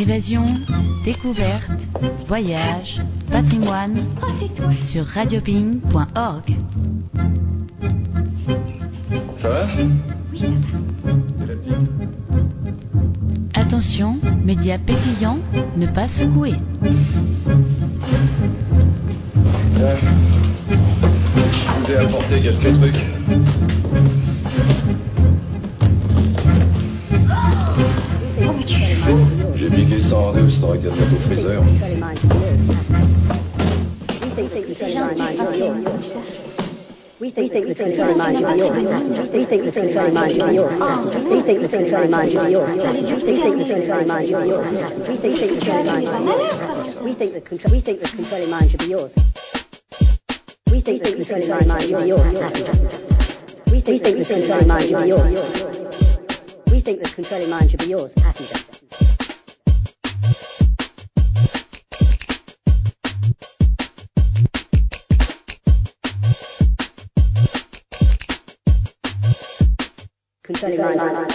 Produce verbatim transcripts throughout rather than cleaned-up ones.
Évasion, découverte, voyage, patrimoine sur radioping point org. Ça va ? Oui, ça va. Attention, médias pétillants, ne pas secouer. Tiens, je vous ai apporté quelques trucs. Oh, mais tu es fou! J'ai piqué ça en douce, t'aurais qu'à te mettre au freezer. C'est gentil, parfait. We think the control mind of yours. We think the control mind of yours. We think the control mind of yours. We think the control mind of yours. We think the control mind of yours. We think the control. We think the controlling mind should be yours. We think the controlling mind should be yours. We think the controlling mind should be yours. We think the controlling mind should be yours. Passenger. Controlling mind.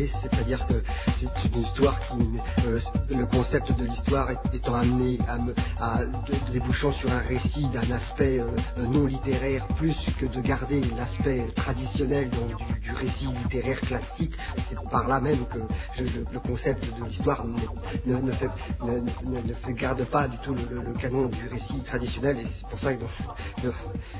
contrôlée, c'est-à-dire que c'est une histoire qui, euh, le concept de l'histoire étant amené à, me, à de, débouchant sur un récit d'un aspect euh, non littéraire plus que de garder l'aspect traditionnel donc, du, du récit littéraire classique. C'est par là même que je, je, le concept de l'histoire ne, ne, ne, fait, ne, ne, ne fait, garde pas du tout le, le, le canon du récit traditionnel, et c'est pour ça que donc, le...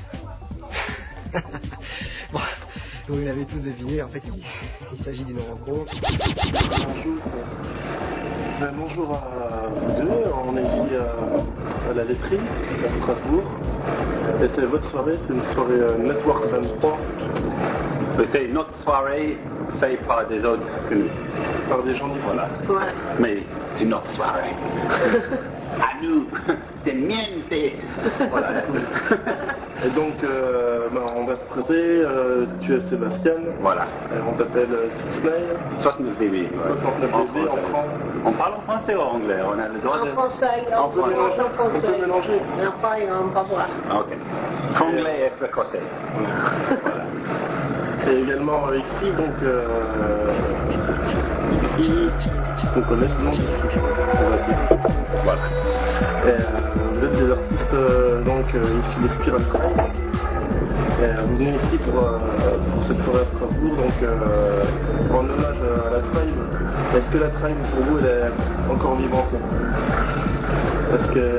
bon, vous l'avez tous deviné, en fait il, il s'agit d'une rencontre. Bonjour. Ben, bonjour à vous deux, on est ici à, à la laiterie à Strasbourg, et c'est votre soirée, c'est une soirée euh, Network vingt-trois. C'est notre soirée faite par des autres que nous. Par des gens d'ici. Voilà. Ouais. Mais c'est notre soirée. À nous, c'est mienne, c'est. Voilà. Et donc, euh, ben, on va se présenter, euh, tu es Sébastien. Voilà. Et on t'appelle Six Nail. soixante-neuf bébés. soixante-neuf bébés en France. On parle en français ou en anglais? On a le droit En de... français, On peut mélanger. en français. On peut mélanger. Et après, on va voir. Ok. Anglais et écossais. Voilà. Et également euh, Ixi, donc euh, Ixi, on connaît tout le monde ici, on va dire. Voilà. Et, euh, vous êtes des artistes euh, donc euh, issus de Spiral Tribe. Et euh, vous venez ici pour, euh, pour cette soirée à Strasbourg, donc euh, en hommage à la Tribe. Est-ce que la Tribe pour vous elle est encore vivante? Est-ce que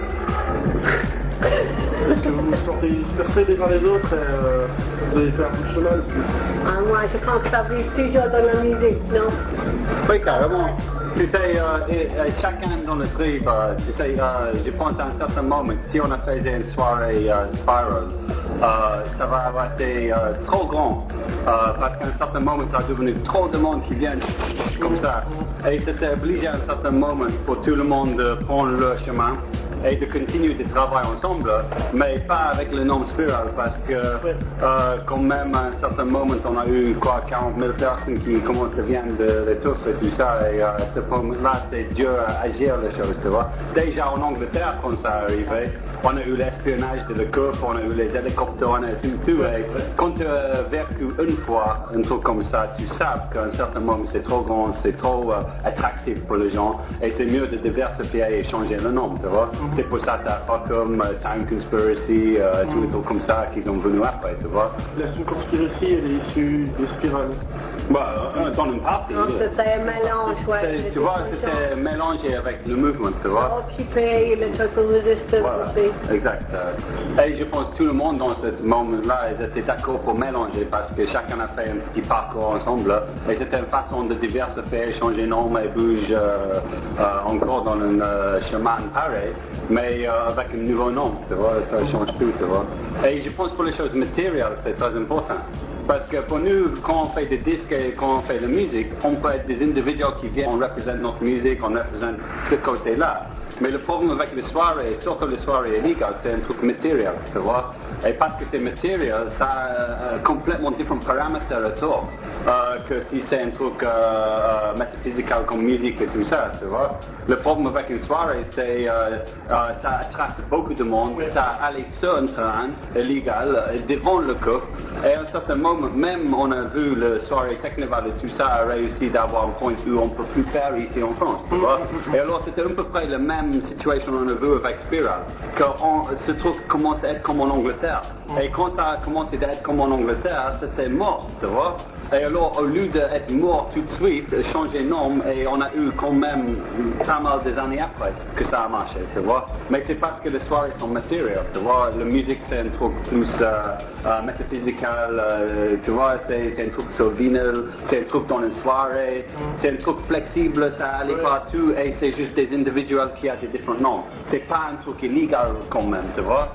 Est-ce que vous vous sentez dispersés les uns les autres et euh, vous allez faire un bout de chemin? Ah, moi, je pense que ça vit toujours dans la musique, non? Oui, carrément. Tu sais, euh, et, et chacun dans le trip, euh, tu sais, euh, je pense à un certain moment, si on a fait une soirée euh, Spiral, euh, ça va avoir été euh, trop grand, euh, parce qu'à un certain moment, ça a devenu trop de monde qui viennent comme ça. Et c'était obligé à un certain moment pour tout le monde de prendre leur chemin et de continuer de travailler ensemble, mais pas avec le nom Spiral, parce que euh, quand même à un certain moment on a eu quoi quarante mille personnes qui commencent à venir de l'étouffe et tout ça, et euh, ce moment-là c'est dur à agir les choses, tu vois. Déjà en Angleterre quand ça arrivait, on a eu l'espionnage de la coupe, on a eu les hélicoptères, on a eu tout, tout, et quand tu as vécu une fois un truc comme ça, tu sais qu'à un certain moment c'est trop grand, c'est trop euh, attractif pour les gens, et c'est mieux de diversifier et changer le nom, tu vois. C'est pour ça que t'as pas comme uh, Time Conspiracy, euh, mm. tous les trucs comme ça qui sont venus après, tu vois. La Time Conspiracy, elle est issue des spirales. Bah, euh, dans une partie. Non, c'était un mélange, ouais. Tu vois, c'était mélangé avec le mouvement, tu vois. Occupé, le Total Resistance voilà. aussi. Exact. Et je pense que tout le monde dans ce moment-là, ils étaient d'accord pour mélanger parce que chacun a fait un petit parcours ensemble. Et c'était une façon de diversifier, changer de nom et bouger euh, euh, encore dans un euh, chemin pareil. Mais euh, avec un nouveau nom, tu vois, ça change tout, tu vois. Et je pense que pour les choses matérielles, c'est très important. Parce que pour nous, quand on fait des disques et quand on fait de la musique, on peut être des individus qui viennent, on représente notre musique, on représente ce côté-là. Mais le problème avec les soirées, surtout les soirées illégales, c'est un truc matériel, tu vois. Et parce que c'est matériel, ça a euh, complètement différents paramètres autour euh, que si c'est un truc euh, euh, métaphysique comme musique et tout ça, tu vois. Le problème avec une soirée, c'est euh, euh, ça attrape beaucoup de monde, ça allait sur un terrain illégal, devant le couple, et à un certain moment, même on a vu le soirée Technival et tout ça a réussi d'avoir un point où on ne peut plus faire ici en France, tu vois. Et alors c'était à peu près la même situation qu'on a vu avec Spiral, que on, ce truc commence à être comme en Angleterre. Et quand ça a commencé à être comme en Angleterre, c'était mort, tu vois. Et alors, au lieu d'être mort tout de suite, changer de nom, et on a eu quand même pas mal des années après que ça a marché, tu vois. Mais c'est parce que les soirées sont matérielles, tu vois. La musique, c'est un truc plus euh, euh, métaphysical, euh, tu vois, c'est, c'est un truc sur vinyle, c'est un truc dans une soirée, c'est un truc flexible, ça allait partout, et c'est juste des individuels qui ont des différents noms. C'est pas un truc illégal quand même, tu vois.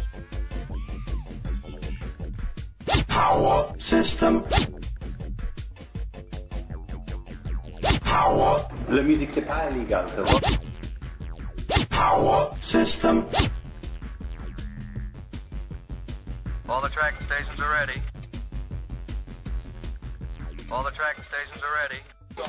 Power system. Power. La musique c'est pas illégal, tu vois. Power system. All the tracking stations are ready. All the tracking stations are ready. Donc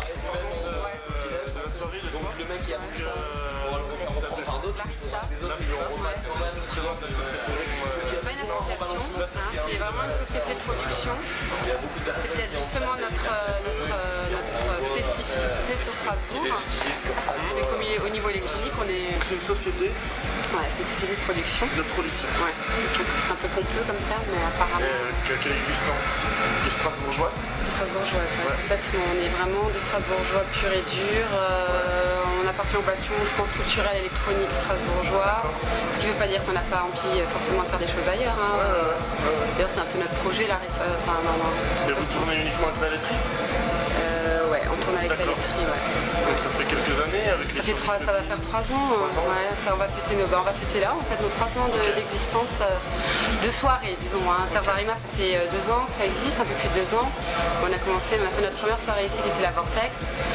le mec qui a bougé, on va le reprendre par d'autres. Les autres ils vont remettre quand même. association, hein, c'est vraiment une société de production. C'est peut-être justement notre, notre, notre spécificité sur Strasbourg. C'est qu'au milieu- au niveau électronique, on est. Donc c'est une société Ouais, c'est une société de production. de production. Ouais, c'est un peu pompeux comme terme, mais apparemment. Euh, qui a quelle existence qui est strasbourgeoise. Strasbourgeoise, ouais, complètement. On est vraiment des Strasbourgeois pur et dur. Euh, on appartient au bastion, je pense, culturel électronique strasbourgeois. Ce qui ne veut pas dire qu'on n'a pas envie forcément de faire des choses ailleurs. Hein. Ouais, ouais, ouais. D'ailleurs, c'est un peu notre projet là. récem- Enfin, non, non. Et vous tournez uniquement avec la laiterie? Euh, ouais, on tourne avec la D'accord. laiterie, ouais. Donc ça fait quelques années avec les Ça, fait trois, ça va faire trois ans. Trois ans. Ouais, ça, on va fêter nos, bah, on va fêter là, en fait, nos trois ans de- d'existence euh, de soirée, disons. Hein. Terres Arima, ça fait euh, deux ans que ça existe, un peu plus de deux ans. On a commencé, on a fait notre première soirée ici qui était la Vortex,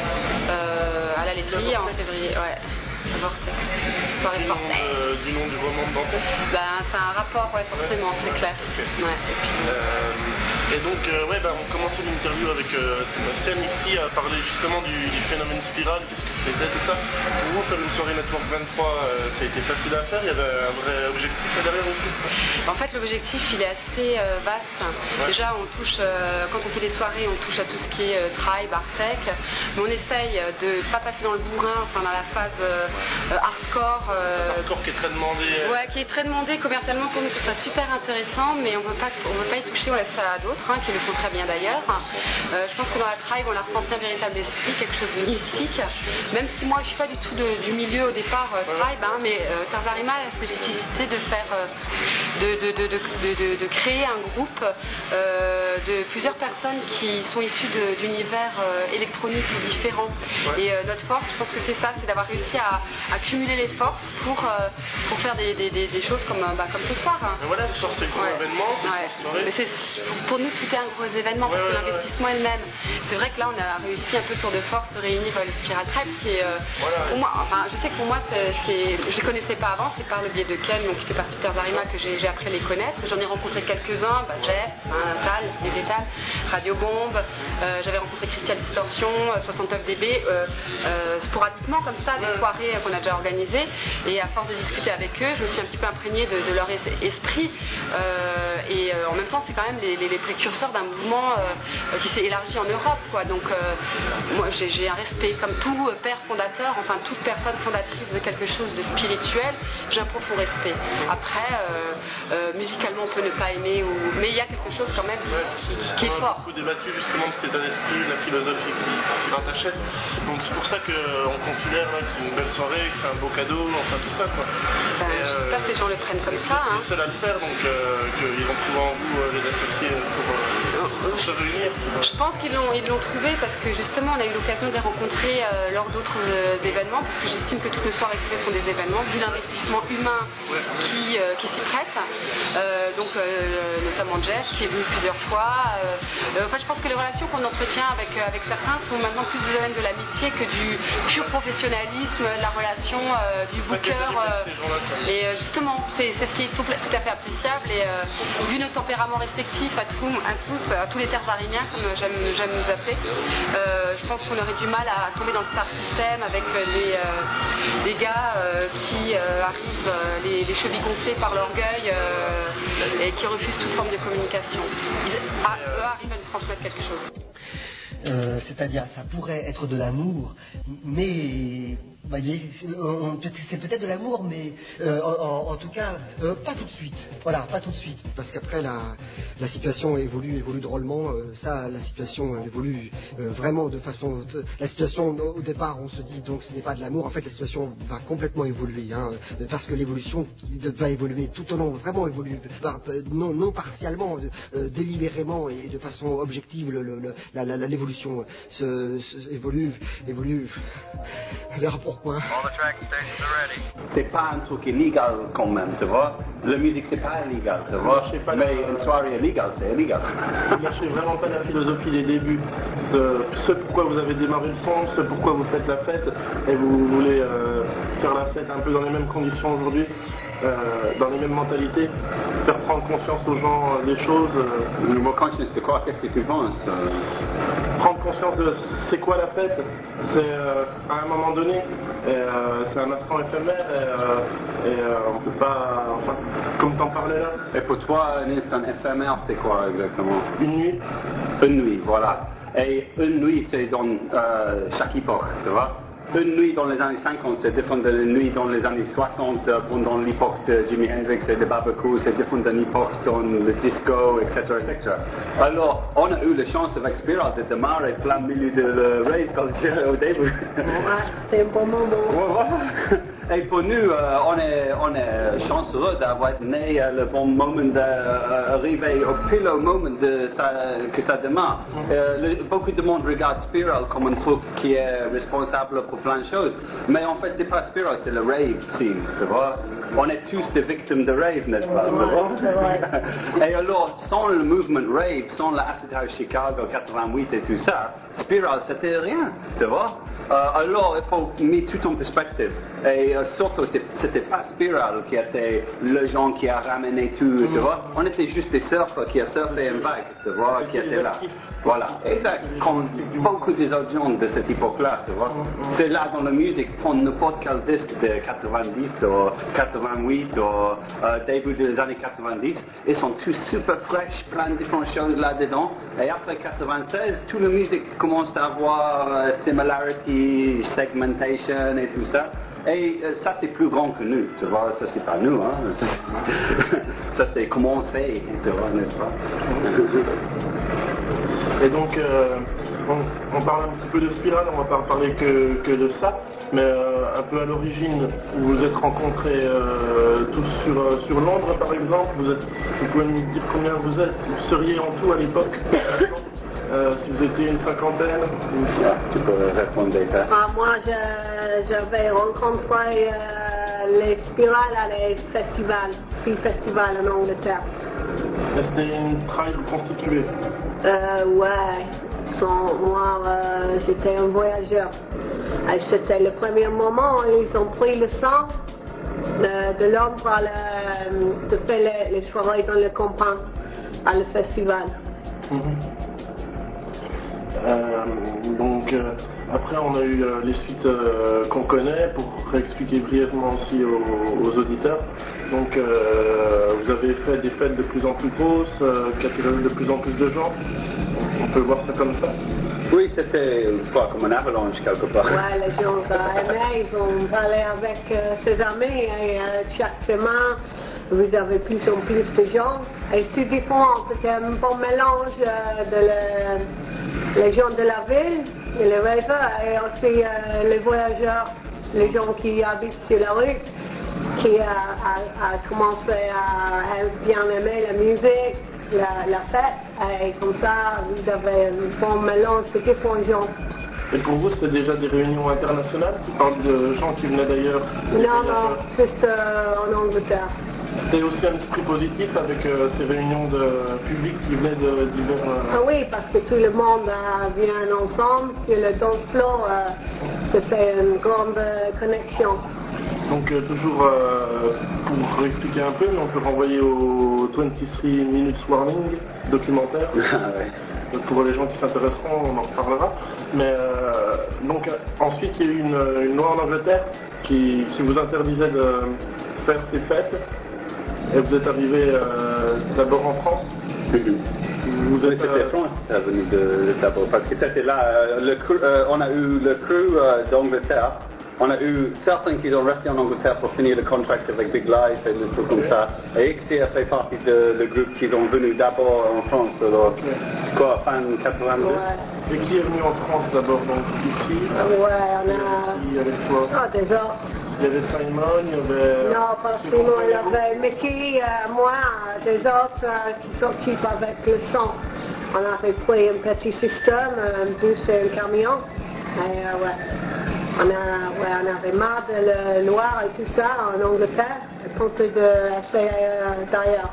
euh, à la laiterie en février. Ouais. La Vortex. Soirée du nom, Vortex. de, du nom du roman de Dante. Ben, c'est un rapport, ouais, forcément, c'est clair. Ok. Ouais, et puis, Euh, et donc, euh, ouais, bah, on commençait l'interview avec euh, Sébastien ici à parler justement du, du phénomène spirale, qu'est-ce que c'était, tout ça. Pour vous, faire une soirée Network vingt-trois, euh, ça a été facile à faire, il y avait un vrai objectif là derrière aussi. En fait, l'objectif, il est assez euh, vaste. Ouais. Déjà, on touche, euh, quand on fait des soirées, on touche à tout ce qui est euh, tribe, art tech, mais on essaye de pas passer dans le bourrin, enfin dans la phase euh, euh, hardcore. euh, Hardcore qui est très demandé. euh, Ouais, qui est très demandé commercialement pour nous, ce serait super intéressant, mais on ne veut pas, on veut pas y toucher, on laisse ça à d'autres, hein, qui le font très bien d'ailleurs. Euh, je pense que dans la tribe, on a ressenti un véritable esprit, quelque chose de mystique, même si moi je suis pas du tout de- du milieu au départ euh, tribe, hein, mais euh, Terres Arima a la spécificité de faire, euh, de, de, de, de, de, de- de créer un groupe euh, de plusieurs personnes qui sont issues de- d'univers euh, électroniques différents. Ouais. Et euh, notre force, je pense que c'est ça, c'est d'avoir réussi à, à cumuler les forces pour, euh, pour faire des, des, des, des choses comme, euh, bah, comme ce soir. hein. Mais voilà, ce soir c'est le gros Ouais. événement, c'est Ouais. une grosse soirée. Mais c'est, pour, pour nous, tout est un gros événement Ouais, parce que ouais, l'investissement est le même. C'est vrai que là, on a réussi un peu tour de force de réunir euh, les Spiral Tribes, qui est, euh, Voilà. pour moi, enfin, je sais que pour moi, c'est, c'est, je les connaissais pas avant, c'est par le biais de Ken, donc qui fait partie de Terres Arima, que j'ai, j'ai appris à les connaître. J'en ai rencontré quelques-uns, bah, Jeff, hein, Tal, Digital, Radio Bombe, euh, j'avais rencontré Christian Distortion, euh, soixante-neuf D B, euh, euh, sporadiquement comme ça, des soirées euh, qu'on a déjà organisées. Et à force de discuter avec eux, je me suis un petit peu imprégnée de, de leur es- esprit. Euh, et euh, en même temps, c'est quand même les, les- les précurseurs d'un mouvement euh, qui s'est élargi en Europe, quoi. Donc, euh, moi, j'ai, j'ai un respect, comme tout euh, père fondateur, enfin toute personne fondatrice de quelque chose de spirituel, j'ai un profond respect. Après, euh, euh, musicalement, on peut ne pas aimer, ou... mais il y a quelque chose quand même qui, qui- qui est On a fort. beaucoup débattu justement de cet état d'esprit, de la philosophie qui, qui s'y rattachait. Donc c'est pour ça qu'on considère là, que c'est une belle soirée, que c'est un beau cadeau, enfin tout ça quoi. Ben, Et, euh, j'espère que les gens le prennent comme ça. Hein. les seuls à le faire, donc euh, qu'ils ont trouvé en vous euh, les associés pour, euh, pour se réunir. Je pense qu'ils l'ont, ils l'ont trouvé parce que justement on a eu l'occasion de les rencontrer euh, lors d'autres euh, événements, parce que j'estime que toutes nos soirées privées sont des événements, vu l'investissement humain qui, euh, qui s'y prête. Euh, donc euh, notamment Jeff qui est venu plusieurs fois. Euh, euh, enfin je pense que les relations qu'on entretient avec, euh, avec certains sont maintenant plus du domaine de l'amitié que du pur professionnalisme, de la relation, euh, du booker. Euh, et euh, justement c'est, c'est ce qui est tout, tout à fait appréciable. Et euh, vu nos tempéraments respectifs à, tout, à tous, à tous les terres arimiens, comme j'aime, j'aime nous appeler, euh, je pense qu'on aurait du mal à tomber dans le star system avec euh, des, euh, des gars euh, qui euh, arrivent euh, les, les chevilles gonflées par l'orgueil euh, et qui refusent toute forme de communication. Ils, ah, eux arrivent à nous transmettre quelque chose. Euh, c'est-à-dire ça pourrait être de l'amour, mais vous voyez, c'est, on- c'est peut-être de l'amour, mais euh, en, en tout cas euh, pas tout de suite. Voilà, pas tout de suite, parce qu'après la, la situation évolue, évolue drôlement. Euh, ça, la situation elle évolue euh, vraiment de façon. La situation au départ, on se dit donc ce n'est pas de l'amour. En fait, la situation va complètement évoluer, hein, parce que l'évolution va évoluer tout au long, vraiment évoluer, par- non, non partiellement, euh, délibérément et de façon objective. Le, le, la, la, la, l'évolution se, se, évolue, évolue. On verra pourquoi. C'est pas un truc illégal quand même, tu vois. La musique c'est pas illégal, tu vois. Mais une soirée illégale, c'est illégal. Vous lâchez vraiment pas la philosophie des débuts. Ce, ce pourquoi vous avez démarré le son, ce pourquoi vous faites la fête, et vous voulez euh, faire la fête un peu dans les mêmes conditions aujourd'hui, euh, dans les mêmes mentalités, faire prendre conscience aux gens euh, des choses. Euh, Moi, conscience de quoi? Qu'est-ce que tu penses? prendre conscience de c'est quoi la fête. C'est euh, à un moment donné, et, euh, c'est un instant éphémère et, euh, et euh, on peut pas, enfin, comme t'en parlais là. Et pour toi, un instant éphémère, c'est quoi exactement? Une nuit. Une nuit, voilà. Et une nuit, c'est dans euh, chaque époque, tu vois. Une nuit dans les années cinquante, c'est différent d'une nuit dans les années soixante, pendant l'époque de Jimi Hendrix et de Babaco, c'est différent d'une époque dans le disco, et cetera, et cetera. Alors, on a eu la chance avec Spiral de démarrer plein milieu de la rave culture au début. Ouais, c'est un bon moment. Ouais, voilà. Et pour nous, euh, on est, on est chanceux d'avoir né à le bon moment d'arriver au pile au moment de ça, que ça démarre. Euh, le, beaucoup de monde regarde Spiral comme un truc qui est responsable pour plein de choses. Mais en fait, c'est pas Spiral, c'est le rave scene, tu vois. On est tous des victimes de rave, n'est-ce pas? Ouais, et alors, sans le mouvement rave, sans la Acid House Chicago quatre-vingt-huit et tout ça, Spiral, c'était rien, tu vois. Euh, alors, il faut mettre tout en perspective. Et euh, surtout, c'était pas Spiral qui était le genre qui a ramené tout, mmh. tu vois. On était juste des surfeurs qui a surfé une vague, tu vois, qui étaient là. Voilà, exact. Comme beaucoup des audiences de cette époque-là, tu vois. Mmh. C'est là dans la musique, prendre n'importe quel disque de quatre-vingt-dix ou quatre-vingt-huit ou euh, début des années quatre-vingt-dix, ils sont tous super fraîches, plein de différentes choses là-dedans. Et après quatre-vingt-seize, toute la musique commence à avoir euh, similarity, segmentation et tout ça. Et euh, ça c'est plus grand que nous, tu vois, ça c'est pas nous, hein. Ça c'est commencé, tu vois, n'est-ce pas? Et donc, euh, on, on parle un petit peu de Spiral, on va pas parler que, que de ça, mais euh, un peu à l'origine, vous vous êtes rencontrés euh, tous sur, euh, sur Londres par exemple, vous, êtes, vous pouvez me dire combien vous êtes, vous seriez en tout à l'époque? Euh, si vous étiez une cinquantaine, ah, tu peux répondre déjà. Ah, moi, je, j'avais rencontré euh, les Spirales à les festivals, Free Festival en Angleterre. C'était une tribe constituée? Euh, ouais. Sans, moi, euh, j'étais un voyageur. Et c'était le premier moment où ils ont pris le sang de, de l'homme pour le, de faire les, les soirées dans le campagne, à le festival. Mm-hmm. Euh, donc euh, après on a eu euh, les suites euh, qu'on connaît pour réexpliquer brièvement aussi aux, aux auditeurs. Donc euh, vous avez fait des fêtes de plus en plus grosses, euh, qui attiraient de plus en plus de gens. On peut voir ça comme ça. Oui, c'était quoi, comme une avalanche quelque part. Ouais, les gens aimaient, ils ont parlé avec euh, ses amis et euh, chaque semaine vous avez plus en plus de gens. Et c'est différent, c'était un bon mélange euh, de le, les gens de la ville, et les ravers, et aussi euh, les voyageurs, les gens qui habitent sur la rue, qui a, a, a commencé à, à bien aimer la musique, la, la fête, et comme ça vous avez un bon mélange de différents gens. Et pour vous, c'était déjà des réunions internationales? Tu parles de gens qui venaient d'ailleurs? Non, non, juste euh, en Angleterre. C'était aussi un esprit positif avec euh, ces réunions de public qui venaient de divers... Euh... Ah oui, parce que tout le monde euh, vient ensemble sur le dance floor, euh, c'était une grande euh, connexion. Donc euh, toujours euh, pour expliquer un peu, on peut renvoyer au vingt-trois minutes warning documentaire. Ah ouais. Pour les gens qui s'intéresseront, on en reparlera. Mais euh, donc euh, ensuite il y a eu une, une loi en Angleterre qui, qui vous interdisait de faire ces fêtes. Et vous êtes arrivé euh, d'abord en France. Vous êtes, c'était euh... France qui est venu de, d'abord parce que c'était là. Euh, le crew, euh, on a eu le crew euh, d'Angleterre. On a eu certains qui sont restés en Angleterre pour finir le contrat avec Big Life et des trucs comme ça. Et X C a fait partie de le groupe qui sont venus d'abord en France. Alors, okay. Quoi, fin quatre-vingt-deux? Ouais. Et qui est venu en France d'abord? Donc ici? Ouais, on a. Il y avait quoi? Ah, des autres. Il y avait Simon, il y avait... Non, pas Simon, il y avait Mickey, euh, moi, des autres euh, qui s'occupent avec le son. On avait pris un petit système, un bus et un camion. Et euh, ouais. On, a, ouais, on avait marre de le noir et tout ça en Angleterre. Et pensé d'essayer euh, d'ailleurs.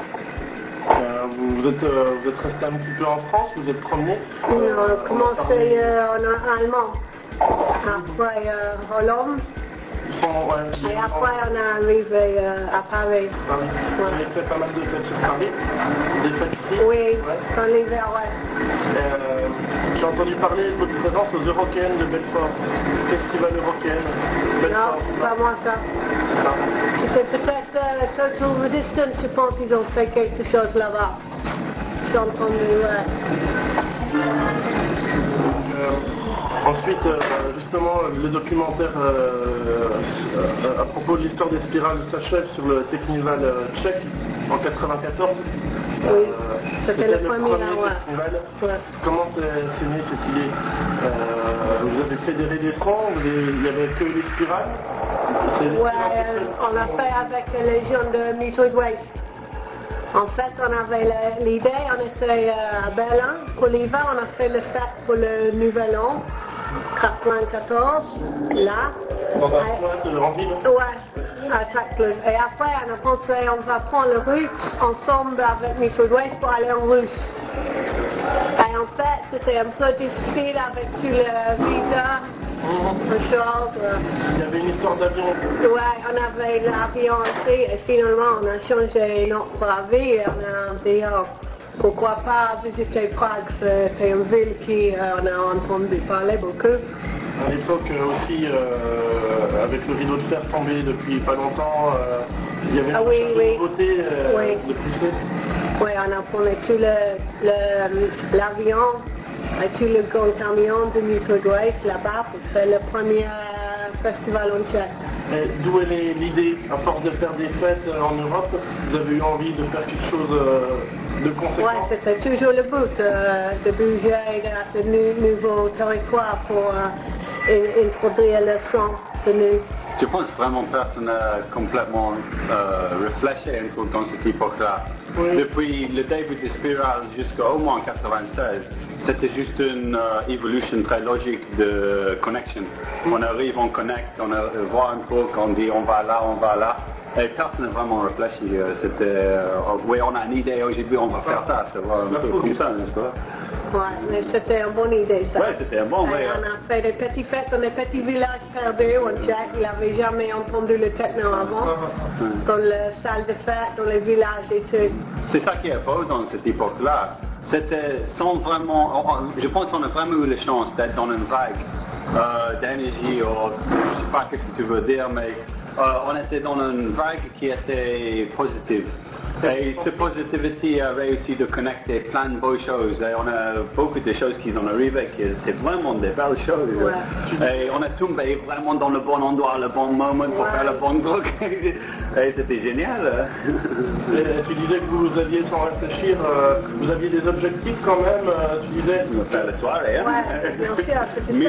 Euh, vous, vous, êtes, euh, vous êtes resté un petit peu en France, vous êtes promené? euh, On a commencé euh, en allemand. Après euh, Hollande. Sont, ouais, et après on est arrivé euh, à Paris. Paris. Ouais. Vous avez fait pas mal de fêtes sur Paris? Des fêtes ici? Oui, ouais. dans l'hiver, ouais. Euh, J'ai entendu parler de votre présence aux Eurocaines de Belfort. Festival Eurocaine. Non, c'est pas moi ça. C'était peut-être euh, Total Resistance, je pense qu'ils ont fait quelque chose là-bas. J'ai entendu, ouais. Euh, ensuite, euh, justement, le documentaire euh, euh, à propos de l'histoire des spirales s'achève sur le Technival euh, tchèque en quatre-vingt-quatorze. Oui, euh, c'était, c'était le, le premier, premier ouais. Technival. Ouais. Comment c'est, c'est né cette idée? euh, Vous avez fédéré des sons, vous avez, il n'y avait que les spirales? C'est les ouais, spirales euh, on a fait avec les gens de Method Waste. En fait, on avait l'idée, on était à Berlin pour l'hiver, on a fait le fête pour le Nouvel An, quatre-vingt-quatorze, là. Dans un squat en ville? Ouais, à Taclus. Et après, on a pensé, on va prendre le russe ensemble avec Method Waste pour aller en russe. Et en fait, c'était un peu difficile avec tout le visa. Mmh. Chose, euh... Il y avait une histoire d'avion. Ouais, on avait l'avion aussi et finalement on a changé notre avis et on a dit oh, pourquoi pas visiter Prague, c'est une ville qui euh, on a entendu parler beaucoup. À l'époque aussi, euh, avec le rideau de fer tombé depuis pas longtemps, euh, il y avait une ah, oui, oui. nouveauté euh, oui. de pousser. Oui, on a pris tout le, le, l'avion et tout le grand camion de Method Waste là-bas pour faire le premier euh, festival en Tchèque. Et d'où est l'idée, à force de faire des fêtes en Europe, vous avez eu envie de faire quelque chose euh, de conséquent? Oui, c'était toujours le but euh, de bouger dans ce nou- nouveau territoire pour euh, introduire le son de nous. Je pense vraiment que personne n'a complètement euh, réfléchi dans cette époque-là. Oui. Depuis le début de Spiral jusqu'à au moins quatre-vingt-seize, c'était juste une euh, évolution très logique de connection. Mm. On arrive, on connecte, on a, voit un truc, on dit on va là, on va là. Et personne n'a vraiment réfléchi. C'était, euh, oui, on a une idée, aujourd'hui on va faire ça. C'est un peu comme ça, n'est-ce pas? Ouais, mais c'était une bonne idée ça. Ouais, c'était un bon idée. On a fait des petites fêtes dans des petits villages perdus où Jack n'avait jamais entendu le techno avant. Mm. Dans les salles de fête, dans les villages et tout. C'est ça qui est beau dans cette époque-là. C'était sans vraiment, je pense qu'on a vraiment eu la chance d'être dans une vague euh, d'énergie, ou je sais pas qu'est-ce que tu veux dire, mais euh, on était dans une vague qui était positive. Et cette positivité a réussi de connecter plein de beaux choses. Et on a beaucoup de choses qui sont arrivées qui étaient vraiment des belles choses. Ouais. Et on a tombé vraiment dans le bon endroit, le bon moment pour ouais. faire le bon truc. Et c'était génial. Et tu disais que vous aviez, sans réfléchir, euh, vous aviez des objectifs quand même. Euh, tu disais. Faire la soirée, hein. Ouais, bien sûr, c'était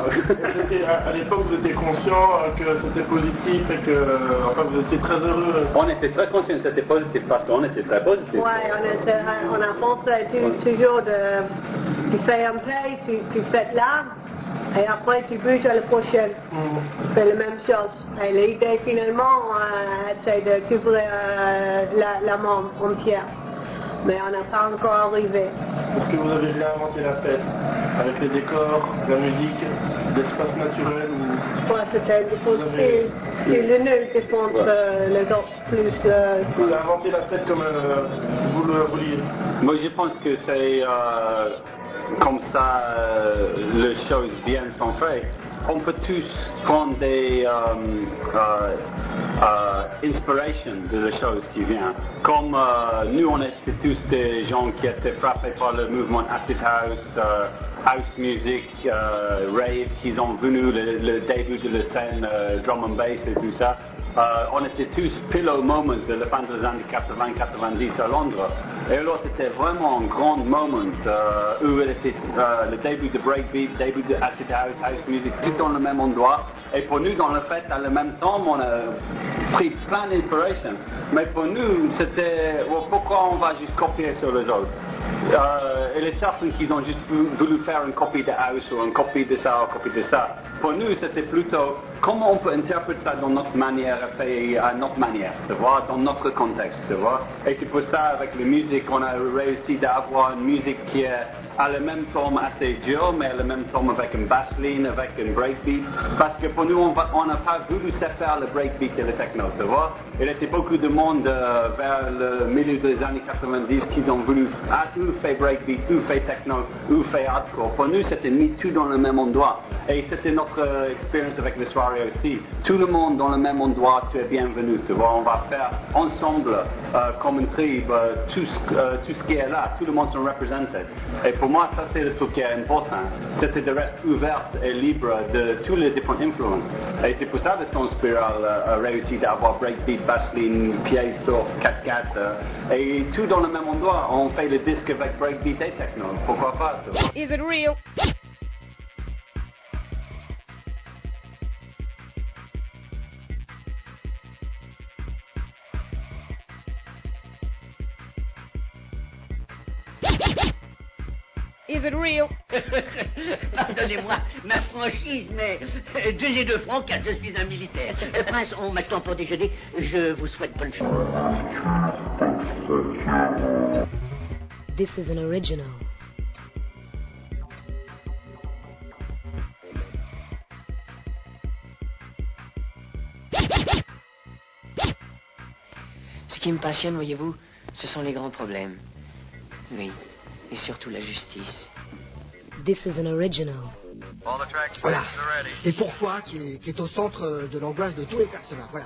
ça. À l'époque, vous étiez conscient que c'était positif et que, enfin, vous étiez très heureux. On était très conscients que c'était positif. On était très positifs. Oui, on, on a pensé tu, toujours de. Tu fais un play, tu, tu fais là, et après tu bouges à la prochaine. Mm. Tu fais la même chose. Et l'idée finalement, euh, c'est de couvrir euh, la, la monde entière. Mais on n'a pas encore arrivé. Est-ce que vous avez réinventé la fête avec les décors, la musique, l'espace naturel ou... Ouais, c'était avez... c'est le nœud qui dépend ouais. euh, les autres plus. Euh... Vous avez inventé la fête comme euh, vous le vouliez. Moi je pense que c'est euh, comme ça euh, les choses bien sont faites. On peut tous prendre des euh, euh, euh, inspirations de les choses qui viennent. Comme euh, nous, on était tous des gens qui étaient frappés par le mouvement acid house, euh, house music, euh, rave, qui ont venu le, le début de la scène euh, drum and bass et tout ça. Euh, on était tous pillow moments de la fin des années quatre-vingts quatre-vingt-dix à Londres. Et alors c'était vraiment un grand moment euh, où il était euh, le début de breakbeat, le début de acid house, house music, tout dans le même endroit. Et pour nous, dans le fait, à le même temps, on a pris plein d'inspiration. Mais pour nous, c'était well, pourquoi on va juste copier sur les autres. Euh, et les certains qui ont juste voulu faire une copie de house ou une copie de ça ou une copie de ça. pour nous, c'était plutôt comment on peut interpréter ça dans notre manière, et à notre manière, tu vois, dans notre contexte, tu vois. Et c'est pour ça, avec la musique, on a réussi d'avoir une musique qui a le même forme assez dur, mais le même forme avec une bassline, avec une breakbeat. Parce que pour nous, on n'a pas voulu séparer le breakbeat et le techno, tu vois. Il y a beaucoup de monde euh, vers le milieu des années quatre-vingt-dix qui ont voulu, ah, ou fait breakbeat, ou fait techno, ou fait hardcore. Pour nous, c'était mis tout dans le même endroit. Et c'était notre euh, expérience avec les soirées aussi. Tout le monde dans le même endroit, tu es bienvenu, tu vois. On va faire ensemble, euh, comme une tribe, euh, tout, ce, euh, tout ce qui est là. Tout le monde sont représentés. Et pour moi, ça c'est le truc qui est important. C'était de rester ouvert et libre de tous les différentes influences. Et c'est pour ça que Son Spiral a réussi d'avoir breakbeat, bassline, pièce, source, quatre quatre. Euh, et tout dans le même endroit. On fait le disque avec breakbeat et techno. Pourquoi pas, tu vois. Is it real? Is it real? Pardonnez-moi ma franchise, mais euh, deux et deux francs, car je suis un militaire. Euh, Prince, on m'attend pour déjeuner. Je vous souhaite bonne chance. This is an original. Ce qui me passionne, voyez-vous, ce sont les grands problèmes. Oui, et surtout la justice. This is an original. Voilà, c'est pourquoi qui est, qui est au centre de l'angoisse de tous les personnages. Voilà.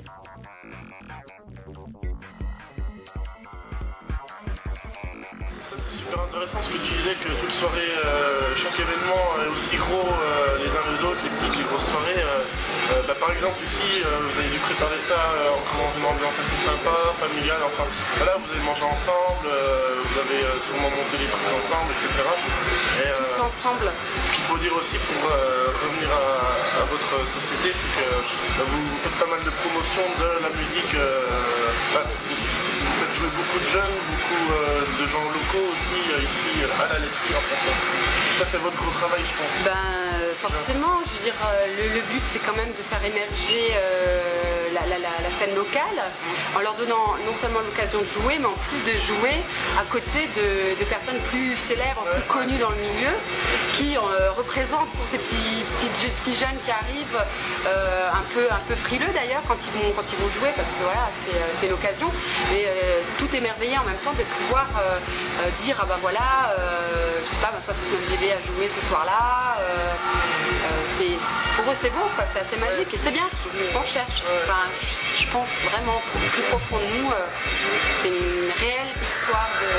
Ça c'est super intéressant ce que tu disais, que toute soirée, euh, chaque événement est aussi gros euh, les uns les autres, les petites, les grosses soirées. Euh, euh, bah, par exemple ici, euh, vous avez dû préparer ça euh, en créant une ambiance assez sympa, familiale, enfin voilà, vous avez mangé ensemble, euh, vous avez euh, sûrement monté les trucs ensemble, et cetera. Et, euh, Tous ensemble. Ce qu'il faut dire aussi pour euh, revenir à, à votre société, c'est que bah, vous faites pas mal de promotion de la musique. Euh, bah, vous faites jouer beaucoup de jeunes, beaucoup euh, de gens locaux aussi, euh, ici à la laiterie en fait. Ça c'est votre gros travail je pense. Ben euh, forcément, je veux dire, euh, le, le but c'est quand même de faire émerger euh, la, la, la, la scène locale, en leur donnant non seulement l'occasion de jouer, mais en plus de jouer à côté de, de personnes plus célèbres, plus connues dans le milieu, qui euh, représentent ces petits, petits, petits jeunes qui arrivent, euh, un peu, un peu frileux d'ailleurs quand ils vont, quand ils vont jouer, parce que voilà, c'est, c'est une occasion. Mais euh, tout émerveillé en même temps de pouvoir euh, euh, dire ah bah voilà, euh, je sais pas, ma soixante-neuf D B a joué ce soir-là. Euh, euh, c'est, pour eux c'est beau, quoi, c'est assez magique et c'est bien, c'est ce qu'on cherche. Enfin, je, je pense vraiment qu'au plus profond de nous, euh, c'est une réelle histoire de,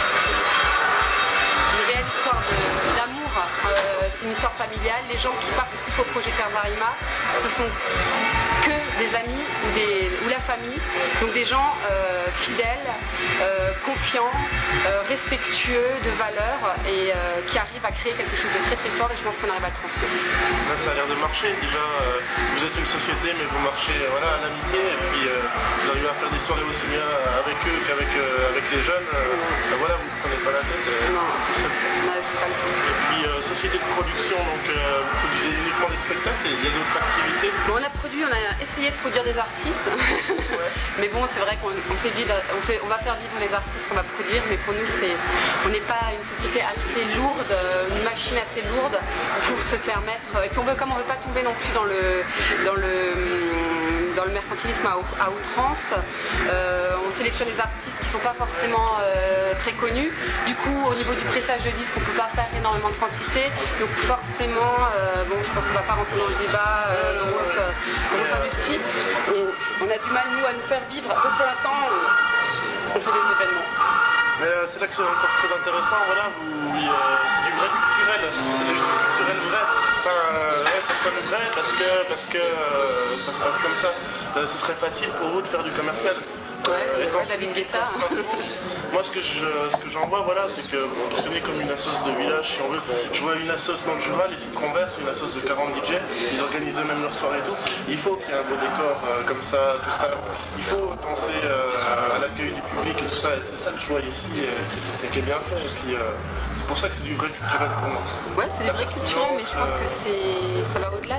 une réelle histoire de, d'amour. Euh, c'est une histoire familiale. Les gens qui participent au projet Terre d'Arima, ce sont que des amis ou, des, ou la famille, donc des gens euh, fidèles, euh, confiants, euh, respectueux de valeurs et euh, qui arrivent à créer quelque chose de très très fort et je pense qu'on arrive à le transmettre. Là ça a l'air de marcher déjà, euh, vous êtes une société mais vous marchez euh, voilà, à l'amitié et puis euh, vous arrivez à faire des soirées aussi bien avec eux qu'avec euh, avec les jeunes, euh, ben voilà, vous ne prenez pas la tête. Euh, non, ouais, c'est pas le but. Et puis euh, société de production, donc euh, vous produisez uniquement des spectacles et il y a d'autres activités? Bon, on a produit, on a essayé de produire des artistes, ouais. Mais bon c'est vrai qu'on on fait vivre, on, fait, on va faire vivre les artistes qu'on va produire, mais pour nous c'est, on n'est pas une société assez lourde, une machine assez lourde pour se permettre, et puis on veut, comme on ne veut pas tomber non plus dans le, dans le, dans le mercantilisme à, à outrance, euh, on sélectionne des artistes qui ne sont pas forcément euh, très connus, du coup au niveau du pressage de disques on ne peut pas faire énormément de quantité, donc forcément, euh, bon je pense qu'on ne va pas rentrer dans le débat euh, de grosse, grosse industrie, on, on a du mal nous à nous faire vivre, donc pour l'instant on, on fait des événements. Mais euh, c'est là que c'est encore très intéressant, voilà, vous, oui, euh, c'est du vrai culturel, c'est du culturel vrai. Enfin, euh, ouais, ça sonne vrai parce que, parce que euh, ça se passe comme ça. Euh, ce serait facile pour vous de faire du commercial. Ouais, euh, étant David Guetta. Moi, ce que, je, ce que j'en vois, voilà, c'est que vous fonctionnez comme une assoce de village, si on veut. Je vois une assoce dans le Jura, les Citronverts, c'est une assoce de quarante D J. Ils organisent eux-mêmes leur soirée et tout. Il faut qu'il y ait un beau décor euh, comme ça, tout ça. Il faut penser euh, à l'accueil du public et tout ça. Et c'est ça que je vois ici, euh, c'est qui est bien fait. Et puis, euh, c'est pour ça que c'est du vrai culturel pour moi. Ouais, c'est du vrai culturel, mais je pense que c'est, ça va au-delà.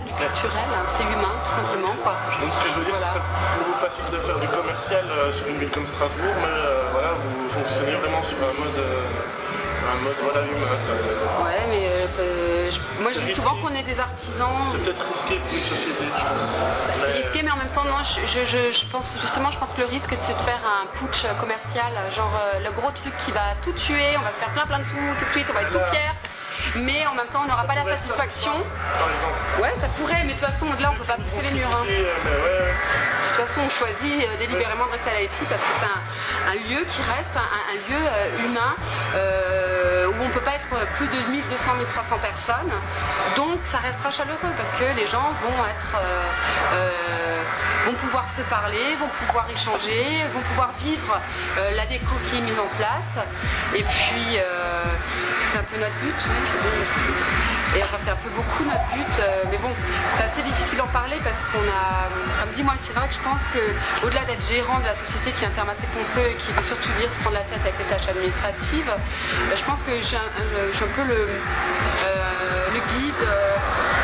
social, du culturel, hein, c'est humain tout simplement quoi. Donc ce que je veux dire, voilà. C'est pour vous facile de faire du commercial euh, sur une ville comme Strasbourg, mais euh, voilà, vous fonctionnez vraiment sur un mode, euh, un mode voilà, humain. Quoi. Ouais, mais euh, je, moi je dis souvent qu'on est des artisans. C'est peut-être risqué pour une société, je pense. Bah, mais... C'est risqué, mais en même temps, non, je, je, je, je pense justement, je pense que le risque c'est de faire un putsch commercial, genre euh, le gros truc qui va tout tuer, on va se faire plein plein de sous tout de suite, on va être tout fiers. Mais en même temps, on n'aura pas la satisfaction. Par exemple. Ouais, ça pourrait, mais de toute façon, au-delà, on peut pas pousser les murs. Hein. De toute façon, on choisit euh, délibérément de rester à la F I parce que c'est un, un lieu qui reste, un, un lieu euh, humain euh, où on ne peut pas être plus de mille deux cents à mille trois cents personnes. Donc, ça restera chaleureux parce que les gens vont être, euh, euh, vont pouvoir se parler, vont pouvoir échanger, vont pouvoir vivre euh, la déco qui est mise en place. Et puis, euh, c'est un peu notre but. Et enfin, c'est un peu beaucoup notre but, euh, mais bon, c'est assez difficile d'en parler parce qu'on a, comme dit moi, c'est vrai que je pense que au-delà d'être gérant de la société qui est un terme assez pompeux et qui veut surtout dire se prendre la tête avec les tâches administratives, euh, je pense que je suis un, je suis un peu le, euh, le guide. Euh,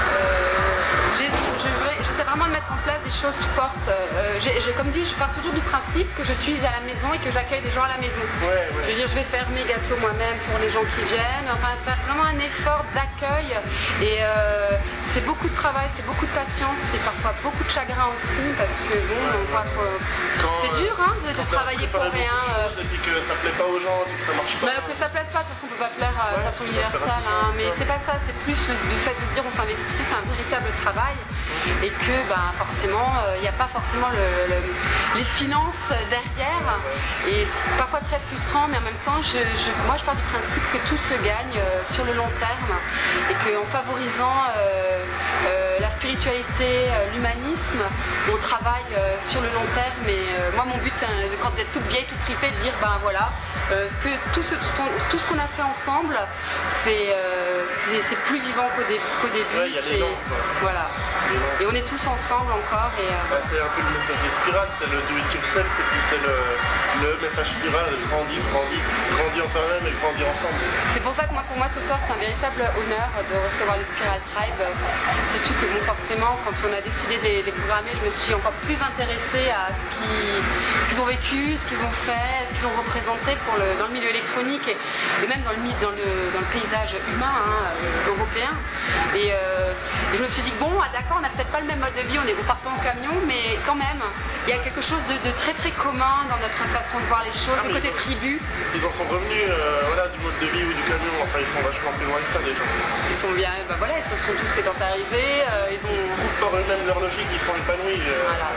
J'essaie vraiment de mettre en place des choses fortes. Euh, j'ai, j'ai, comme dit, je pars toujours du principe que je suis à la maison et que j'accueille des gens à la maison. Ouais, ouais. Je veux dire, je vais faire mes gâteaux moi-même pour les gens qui viennent. Enfin, faire vraiment un effort d'accueil. Et euh, c'est beaucoup de travail, c'est beaucoup de patience, c'est parfois beaucoup de chagrin aussi parce que bon, on voit que c'est dur hein, de, de travailler pour rien. Euh... Et puis que ça plaît pas aux gens, que ça marche pas. Mais que ça plaise pas, de toute façon, on peut pas plaire euh, de façon universelle. Hein, mais c'est pas ça, c'est plus le, le fait de se dire on s'investit, c'est un véritable travail. Et que ben, forcément, il euh, n'y a pas forcément le, le, les finances derrière. Et c'est parfois très frustrant, mais en même temps, je, je, moi je pars du principe que tout se gagne euh, sur le long terme. Et qu'en favorisant euh, euh, la spiritualité, euh, l'humanisme, on travaille euh, sur le long terme. Et euh, moi, mon but, c'est un, quand d'être toute vieille, toute fripée, de dire ben voilà, euh, ce que, tout, ce, tout ce qu'on a fait ensemble, c'est, euh, c'est, c'est plus vivant qu'au, dé, qu'au début. Ouais, y a les dents, voilà. Et on est tous ensemble encore. Et euh... bah, c'est un peu le message des spirales, c'est le do it yourself, et puis c'est le, le message spiral, grandis, grandis, grandis en toi-même et grandis ensemble. C'est pour ça que moi, pour moi ce soir, c'est un véritable honneur de recevoir les Spiral Tribe. Surtout que bon, forcément, quand on a décidé de les, de les programmer, je me suis encore plus intéressée à ce qu'ils, ce qu'ils ont vécu, ce qu'ils ont fait, ce qu'ils ont représenté pour le, dans le milieu électronique et, et même dans le, dans, le, dans le paysage humain hein, européen. Et, euh, et je me suis dit, bon, ah, d'accord, on n'a peut-être pas le même mode de vie, on est on part pas en camion, mais quand même, il y a quelque chose de, de très très commun dans notre façon de voir les choses, ah, le côté ils ont, tribu. Ils en sont revenus euh, voilà, du mode de vie ou du camion, enfin ils sont vachement plus loin que ça déjà. Ils sont bien, bah voilà, ils se sont tous sédentarisés, euh, ils ont... Ils trouvent par eux-mêmes leur logique, ils sont épanouis. Euh, voilà.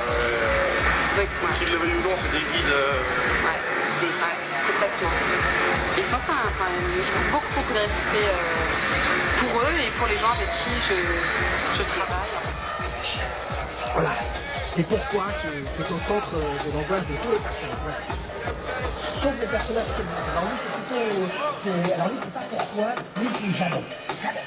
Euh, ouais. Qu'ils le veuillent ou non, c'est des guides. Euh, ouais. ouais, complètement. Ils sont enfin, enfin j'ai beaucoup beaucoup de respect euh, pour eux et pour les gens avec qui je, je travaille. Voilà, c'est pourquoi qui est au centre de l'angoisse de tous les personnages. Sauf le personnage qui est alors lui c'est plutôt. C'est, alors lui c'est pas pourquoi, lui c'est jamais. Jamais.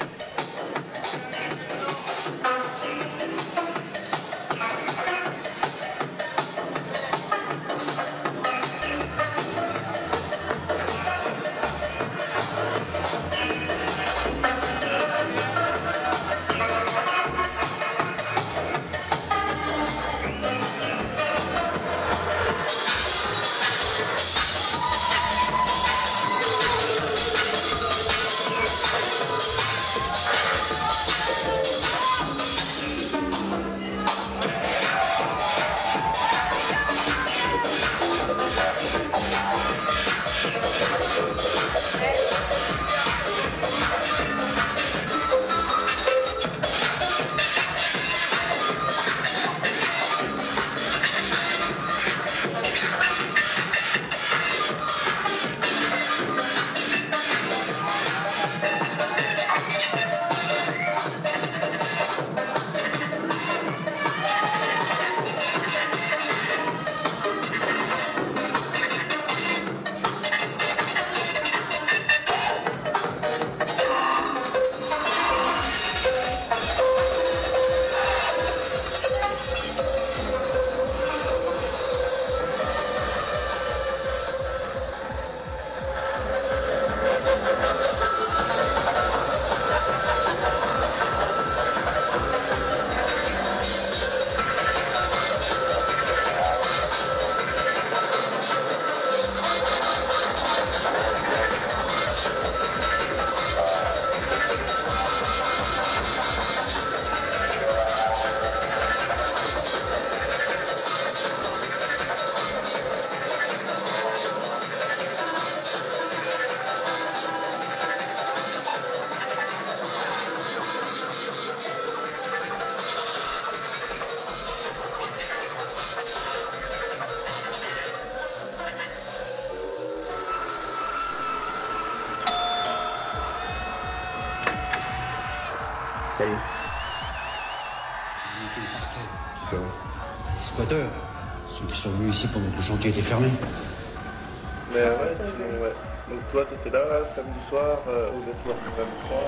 Ça. Les squatteurs, ceux qui sont venus ici pendant que le chantier était fermé. Mais euh, ouais, sinon, ouais. Donc toi, t'étais là, là samedi soir, euh, au network vingt-trois.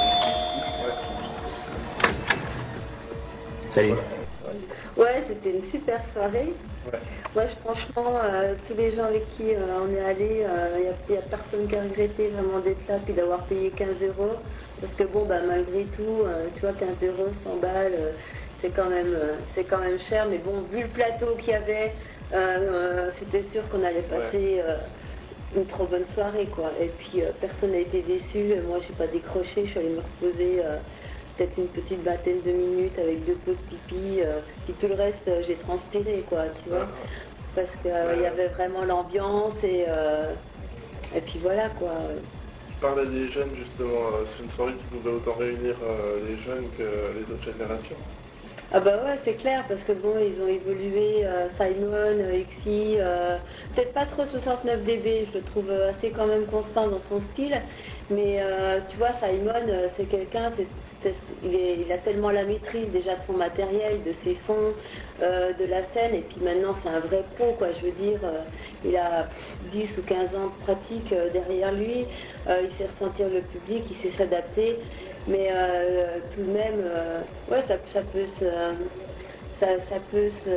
Ouais. Salut. Ouais, c'était une super soirée. Ouais. Moi, je, franchement, euh, tous les gens avec qui euh, on est allé, il euh, n'y a, a personne qui a regretté vraiment d'être là puis d'avoir payé quinze euros. Parce que bon, bah, malgré tout, euh, tu vois, quinze euros, cent balles, euh, c'est quand même, euh, c'est quand même cher. Mais bon, vu le plateau qu'il y avait, euh, euh, c'était sûr qu'on allait passer euh, une trop bonne soirée, quoi. Et puis, euh, personne n'a été déçu. Moi, je n'ai pas décroché. Je suis allée me reposer euh, peut-être une petite vingtaine de minutes avec deux pauses pipi. Euh, puis tout le reste, euh, j'ai transpiré, quoi, tu vois. Parce qu'il euh, y avait vraiment l'ambiance et, euh, et puis voilà, quoi. Tu parlais des jeunes, justement. C'est une soirée qui pouvait autant réunir euh, les jeunes que les autres générations. Ah bah ouais, c'est clair, parce que bon, ils ont évolué, euh, Simon, euh, Exy, euh, peut-être pas trop soixante-neuf décibels, je le trouve assez quand même constant dans son style, mais euh, tu vois, Simon, euh, c'est quelqu'un, c'est, c'est, il, est, il a tellement la maîtrise déjà de son matériel, de ses sons, euh, de la scène, et puis maintenant c'est un vrai pro, quoi, je veux dire, euh, il a dix ou quinze ans de pratique euh, derrière lui, euh, il sait ressentir le public, il sait s'adapter. Mais euh, tout de même, euh, ouais, ça, ça peut se, ça, ça peut se,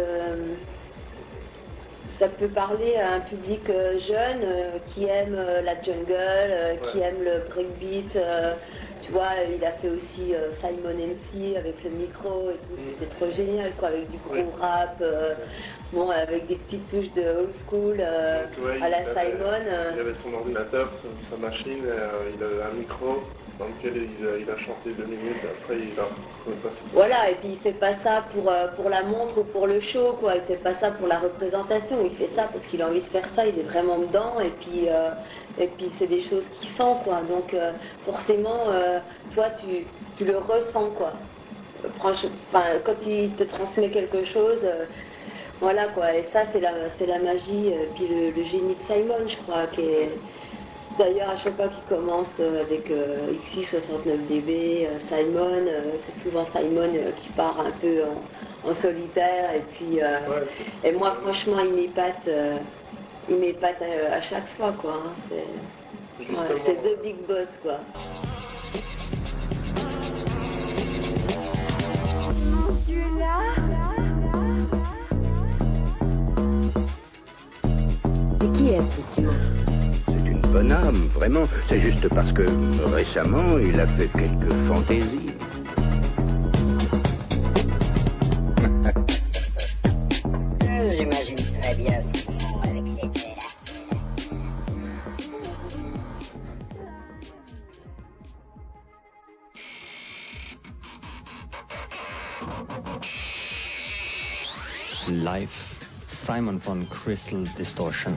ça peut parler à un public euh, jeune euh, qui aime euh, la jungle, euh, ouais. qui aime le breakbeat. Euh, tu vois, il a fait aussi euh, Simon M C avec le micro et tout, c'était trop génial, quoi, avec du gros oui. rap, euh, bon, avec des petites touches de old school euh, Donc, ouais, à la avait, Simon. Euh, il avait son ordinateur, sa, sa machine, euh, il avait un micro dans lequel il, il a chanté deux minutes, et après il a repassé ça. Voilà, et puis il fait pas ça pour, euh, pour la montre ou pour le show, quoi, il fait pas ça pour la représentation, il fait ça parce qu'il a envie de faire ça, il est vraiment dedans, et puis, euh, et puis c'est des choses qu'il sent, quoi, donc euh, forcément, euh, toi, tu, tu le ressens, quoi. Franchement, quand il te transmet quelque chose, euh, voilà, quoi, et ça, c'est la, c'est la magie, et puis le, le génie de Simon, je crois, qui est... D'ailleurs, à chaque fois qu'il commence avec euh, Exy soixante-neuf décibels, euh, Simon, euh, c'est souvent Simon euh, qui part un peu en, en solitaire. Et puis, euh, ouais, et moi, franchement, il m'épate, euh, il m'épate euh, à chaque fois, quoi. Hein, c'est, ouais, c'est The Big Boss, quoi. Et qui est ce Simon? Bonne âme, vraiment. C'est juste parce que récemment, il a fait quelques fantaisies. J'imagine très bien Simon avec ses traits là. Live, Simon von Crystal Distortion.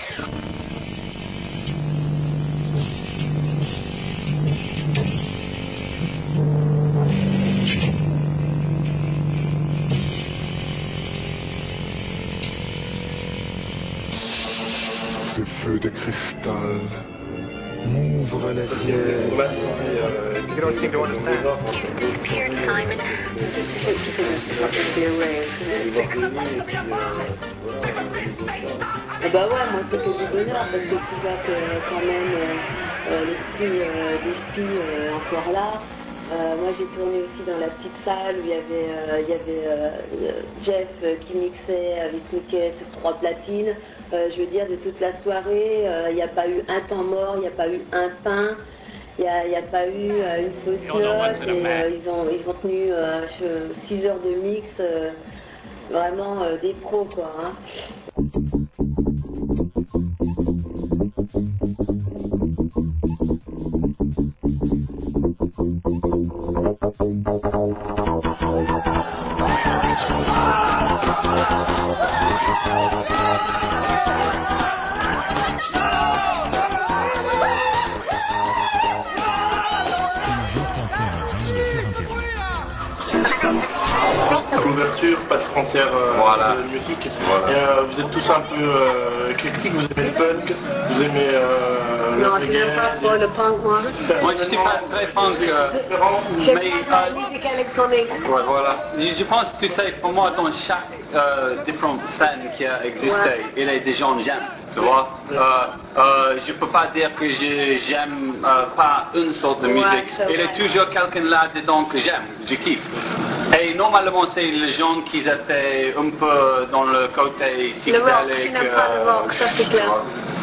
Le feu de cristal m'ouvre les yeux. You don't seem to understand. Here, Simon. Just to take to this fucking away. Ah bah ouais, moi c'était du bonheur parce que tu vois que quand même euh, euh, l'esprit euh, d'Espi euh, est encore là. Euh, moi j'ai tourné aussi dans la petite salle où il y avait, euh, il y avait euh, Jeff euh, qui mixait avec Mickey sur trois platines. Euh, je veux dire, de toute la soirée, il n'y a pas eu un temps mort, il n'y a pas eu un pain, il n'y a, a pas eu euh, une fausse note. Et, euh, ils, ont, ils ont tenu euh, six heures de mix, euh, vraiment euh, des pros, quoi. Hein. À l'ouverture, pas de frontières euh, voilà. de musique. Voilà. Et, euh, vous êtes tous un peu euh, éclectiques, vous aimez le punk, vous aimez euh, euh, Non, le je n'aime pas trop le punk, moi. Moi, je suis pas très punk, euh, J'aime mais pas euh, la musique électronique. ouais, voilà. Je, je pense, tu sais, pour moi, dans chaque euh, différente scène qui a existé, Ouais. il y a des gens que j'aime, tu vois. Euh, euh, je peux pas dire que je- j'aime euh, pas une sorte de Ouais, musique. c'est Il y a vrai. toujours quelqu'un là-dedans que j'aime, je kiffe. Et normalement, c'est les gens qui étaient un peu dans le côté Le rock, je psychédélique. n'aime pas le rock, ça c'est clair.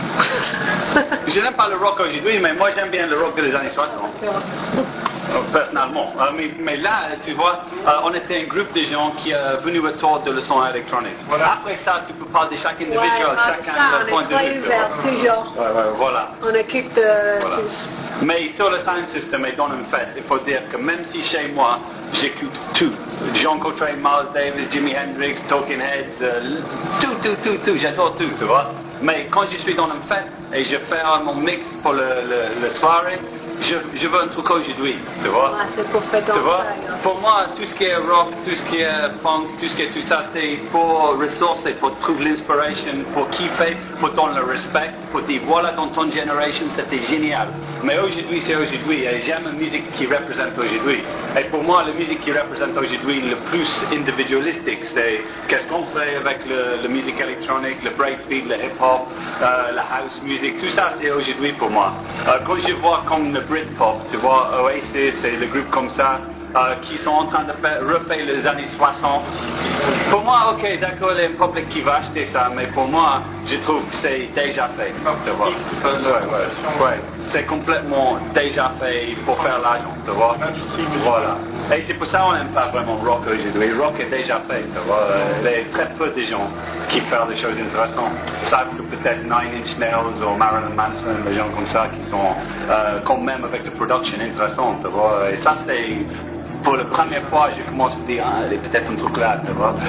Je n'aime pas le rock aujourd'hui, mais moi j'aime bien le rock des années soixante. Euh, Personnellement. Euh, mais, mais là, tu vois, euh, on était un groupe de gens qui est venu autour de le son électronique. Après ça, tu peux parler de chaque individu, Ouais, chacun ça, leur on point est de très vue. tu ouvert, vois. toujours. Ouais, ouais, voilà. On écoute euh, Voilà. tous. Mais sur le sound system et dans une fête, il faut dire que même si chez moi, j'écoute tout, John Coltrane, Miles Davis, Jimi Hendrix, Talking Heads, euh, tout, tout, tout, tout, j'adore tout, tu vois. Mais quand je suis dans une fête et je fais mon mix pour le, le, le soirée, je, je veux un truc aujourd'hui, tu vois. Ouais, c'est pour faire Tu danser. vois, hein. pour moi, tout ce qui est rock, tout ce qui est punk, tout ce qui est tout ça, c'est pour ressourcer, pour trouver l'inspiration, pour kiffer, pour donner le respect, pour dire voilà, dans ton génération, c'était génial. Mais aujourd'hui, c'est aujourd'hui, et j'aime la musique qui représente aujourd'hui. Et pour moi, la musique qui représente aujourd'hui le plus individualistique, c'est qu'est-ce qu'on fait avec le, la musique électronique, le breakbeat, le hip-hop, euh, la house music, tout ça, c'est aujourd'hui pour moi. Euh, quand je vois comme le Britpop, tu vois, Oasis et le groupe comme ça, euh, qui sont en train de faire, refaire les années soixante. Pour moi, ok, d'accord, il y a un public qui va acheter ça, mais pour moi, je trouve que c'est déjà fait. Tu vois. C'est pas une Ouais, ouais, ouais. C'est complètement déjà fait pour faire l'argent, tu vois. Voilà. Et c'est pour ça qu'on n'aime pas vraiment rock aujourd'hui. Rock est déjà fait, tu vois. Euh, Il y a très peu de gens qui font des choses intéressantes. Sauf que peut-être Nine Inch Nails ou Marilyn Manson, des gens comme ça qui sont euh, quand même avec la production intéressante, tu vois. Et ça, c'est pour la première fois, je commence à dire, ah, il y a peut-être un truc là, tu vois.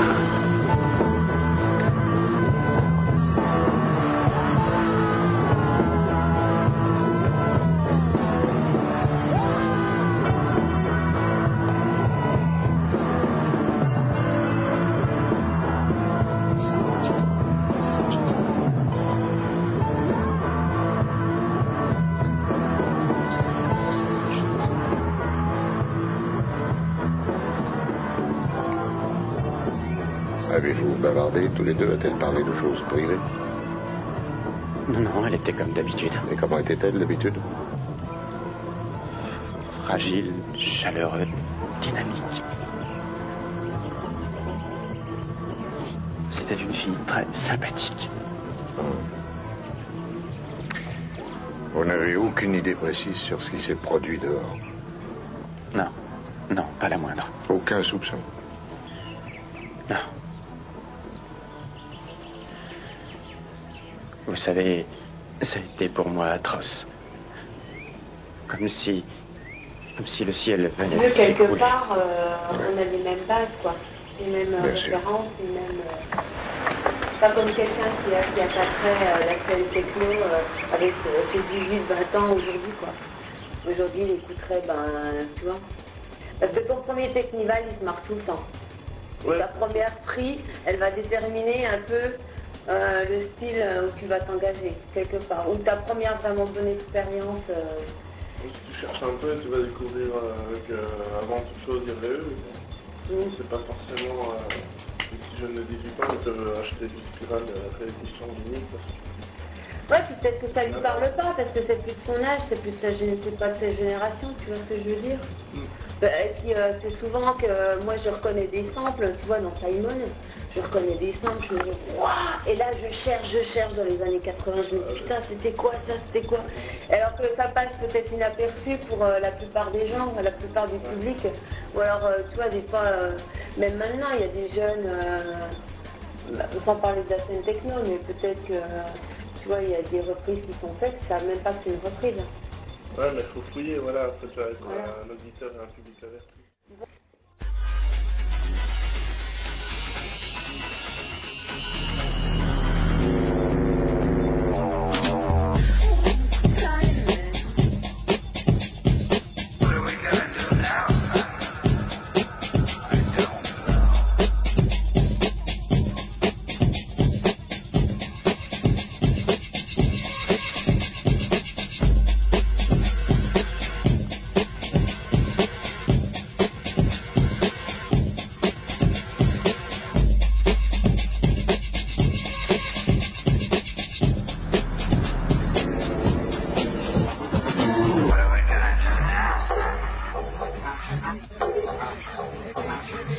Avez-vous bavardé tous les deux? A-t-elle parlé de choses privées? Non, non, elle était comme d'habitude. Et comment était-elle d'habitude? Fragile, chaleureux, dynamique. C'était une fille très sympathique. Vous n'avez aucune idée précise sur ce qui s'est produit dehors? Non, non, pas la moindre. Aucun soupçon? Non. Vous savez, ça a été pour moi atroce. Comme si... Comme si le ciel Tu venait veux, de quelque s'écrouler. part, euh, on a les mêmes bases, quoi. Les mêmes euh, Bien sûr. références, les mêmes... euh, Pas comme quelqu'un qui a, qui a pas trait euh, la scène techno euh, avec euh, ses dix-huit vingt ans aujourd'hui, quoi. Aujourd'hui, il écouterait, ben, tu vois. Parce que ton premier technival, il se marque tout le temps. Et ta première prix, elle va déterminer un peu euh, le style euh, où tu vas t'engager, quelque part. Ou ta première vraiment bonne expérience. euh, Si tu cherches un peu, tu vas découvrir euh, qu'avant toute chose, il y avait eux. Mm. C'est pas forcément... Euh, les petits jeunes de dix-huit ans, ils peuvent acheter du Spiral euh, réédition vinyle parce que... Ouais, puis peut-être que ça lui parle pas, parce que c'est plus de son âge, c'est plus de sa gé- c'est pas de sa génération, tu vois ce que je veux dire. Bah, et puis euh, c'est souvent que euh, moi je reconnais des samples, tu vois, dans Simon, je reconnais des samples, je me dis waouh, et là je cherche, je cherche dans les années quatre-vingts, je me dis putain c'était quoi ça, c'était quoi. Alors que ça passe peut-être inaperçu pour euh, la plupart des gens, la plupart du public, ou alors euh, tu vois des fois, euh, même maintenant il y a des jeunes, euh, sans parler de la scène techno, mais peut-être que tu vois il y a des reprises qui sont faites, ils savent même pas que c'est une reprise. Ouais, mais il faut fouiller, voilà, après tu as être un auditeur et un public averti.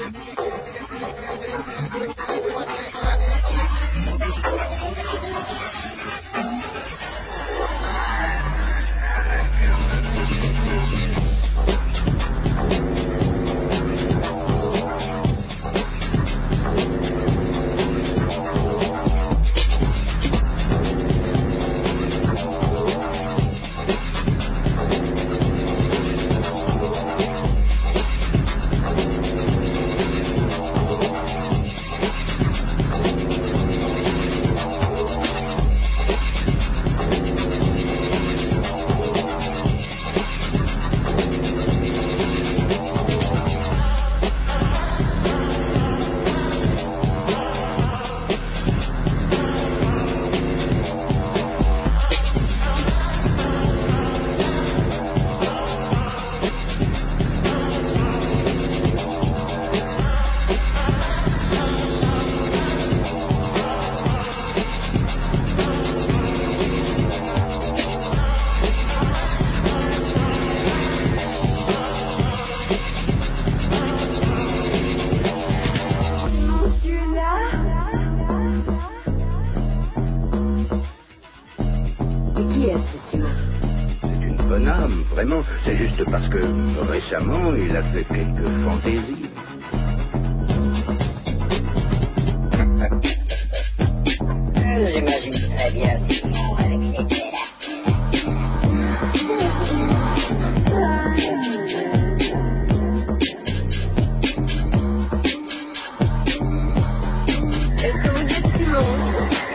C'est juste parce que récemment, il a fait quelques fantaisies. J'imagine très bien Simon avec ses télés. Est-ce que vous êtes Simon?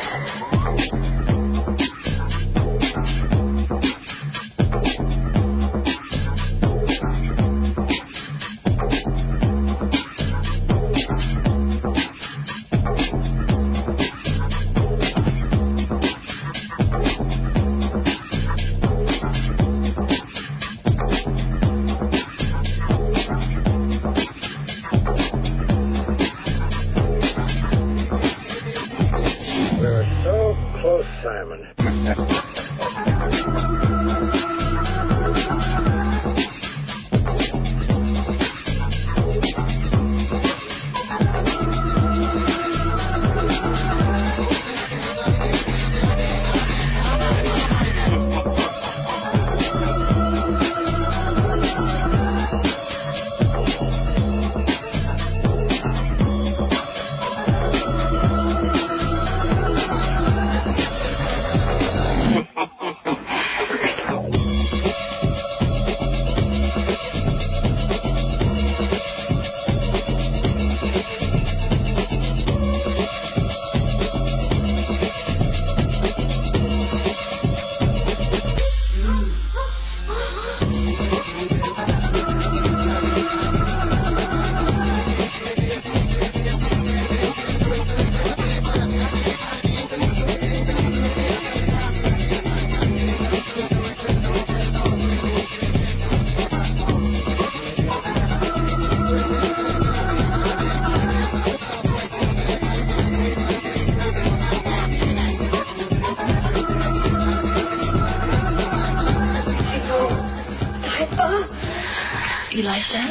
You like that?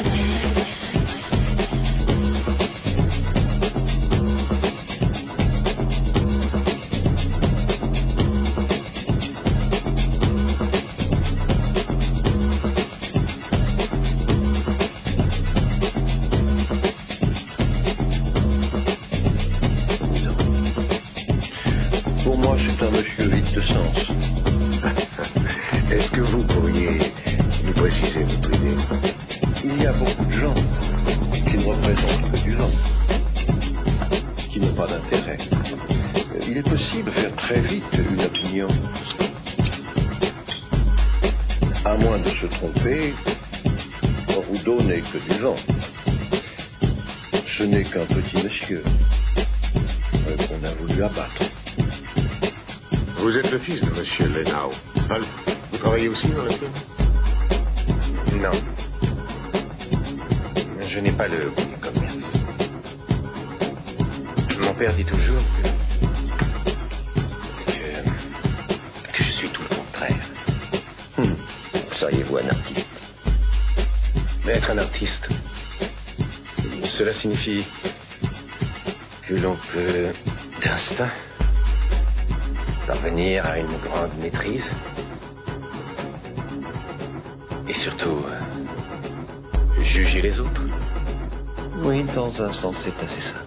Pour moi, c'est un monsieur vide de sens. Est-ce que vous pourriez nous préciser votre idée? Il y a beaucoup de gens qui ne représentent que du vent, qui n'ont pas d'intérêt. Il est possible de faire très vite une opinion. À moins de se tromper, Rudo n'est que du vent. Ce n'est qu'un petit monsieur qu'on a voulu abattre. Vous êtes le fils de monsieur Lenau. Vous travaillez aussi dans le film? Non. Je n'ai pas le goût du commerce. Mon père dit toujours que, que, que je suis tout le contraire. Hmm. Seriez-vous un artiste? Mais être un artiste, Cela signifie que l'on peut, d'instinct, parvenir à une grande maîtrise et surtout euh, juger les autres. Oui, dans un sens, c'est assez ça.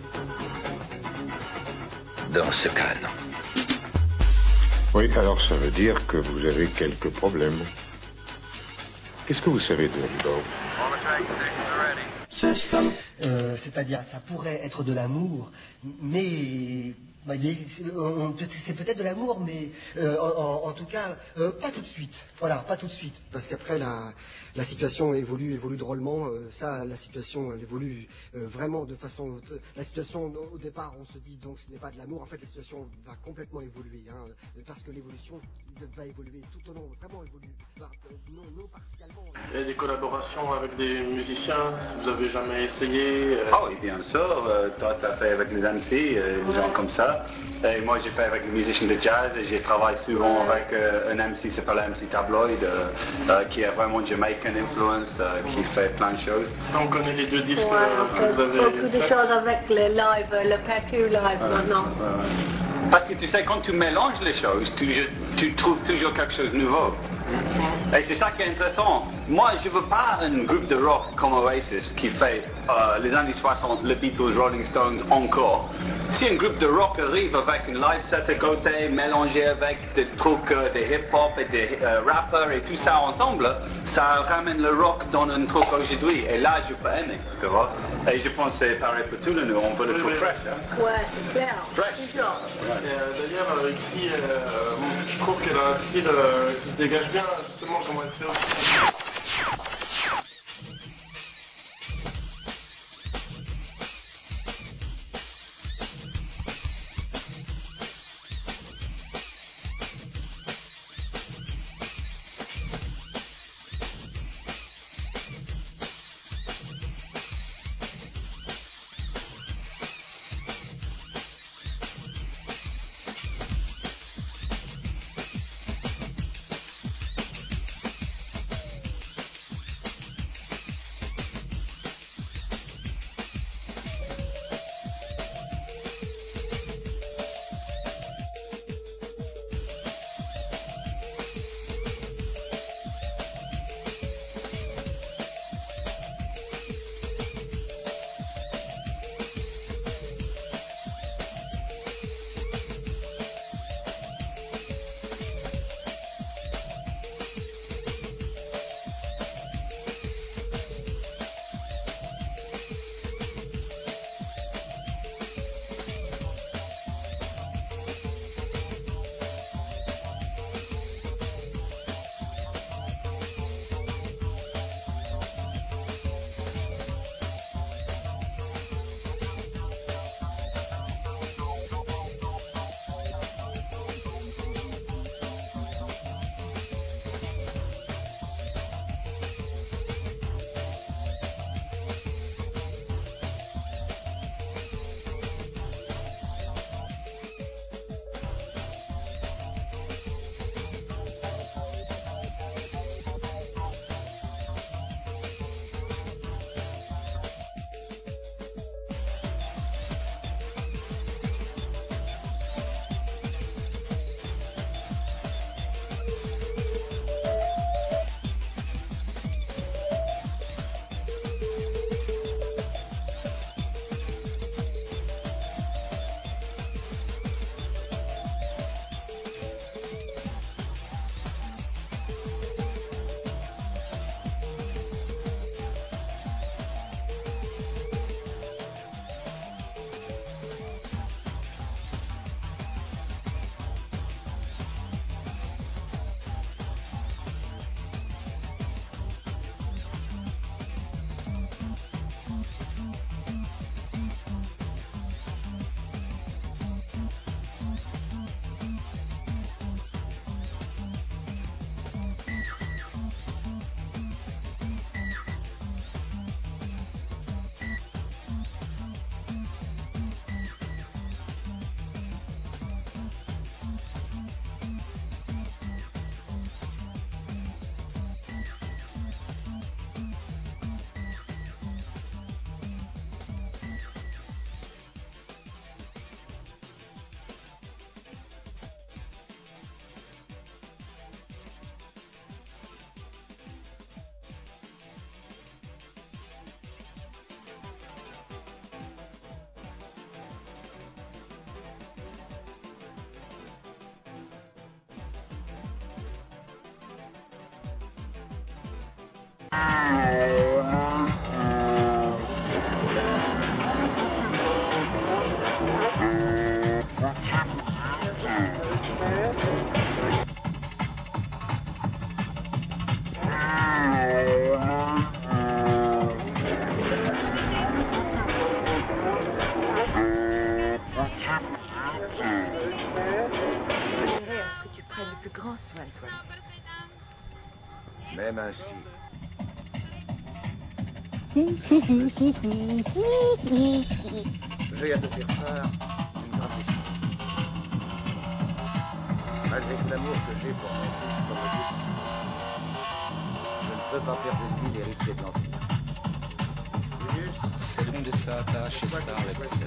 Dans ce cas, non. Oui, alors ça veut dire que vous avez quelques problèmes. Qu'est-ce que vous savez de Rainbow? System. Euh, c'est-à-dire, ça pourrait être de l'amour, mais... voyez, c'est, on, c'est peut-être de l'amour, mais euh, en, en tout cas, euh, pas tout de suite. Voilà, pas tout de suite. Parce qu'après, la, la situation évolue, évolue drôlement. Euh, ça, la situation, elle évolue euh, vraiment de façon... La situation, au départ, on se dit, donc, ce n'est pas de l'amour. En fait, la situation va complètement évoluer. Hein, parce que l'évolution va évoluer tout au long, vraiment évoluer. Non, non partiellement. Il y a des collaborations avec des musiciens, si vous avez jamais essayé euh... Ah oui, bien sûr. Euh, toi, tu as fait avec les M C, euh, des gens comme ça. Et moi, j'ai fait avec les musiciens de jazz et j'ai travaillé souvent avec euh, un M C, c'est pas le M C Tabloid, euh, euh, qui est vraiment Jamaican influence, euh, qui fait plein de choses. On connaît les deux disques ouais, euh, que vous avez beaucoup de choses avec les lives, le Percu live Ouais, maintenant. ouais. Parce que tu sais, quand tu mélanges les choses, tu, tu trouves toujours quelque chose de nouveau. Et c'est ça qui est intéressant. Moi, je veux pas un groupe de rock comme Oasis qui fait euh, les années soixante, les Beatles, Rolling Stones encore. Si un groupe de rock arrive avec une live set à côté, mélangé avec des trucs, euh, des hip-hop et des euh, rappers et tout ça ensemble, ça ramène le rock dans un truc aujourd'hui. Et là, je peux aimer, tu vois. Et je pense que c'est pareil pour tout le nous. On veut le oui, truc oui. fresh. Hein? Ouais, c'est clair. Fresh. Toujours. Ouais. Euh, D'ailleurs, euh, ici, euh, je trouve qu'elle a un style euh, qui se dégage bien, justement, comment elle fait aussi. Prends soin de toi. Même ainsi. J'ai à te faire part d'une grave décision. Malgré tout l'amour que j'ai pour mon fils Commodus, je ne peux pas faire de lui l'héritier de l'Empire. sedemdesátá šestá lekce.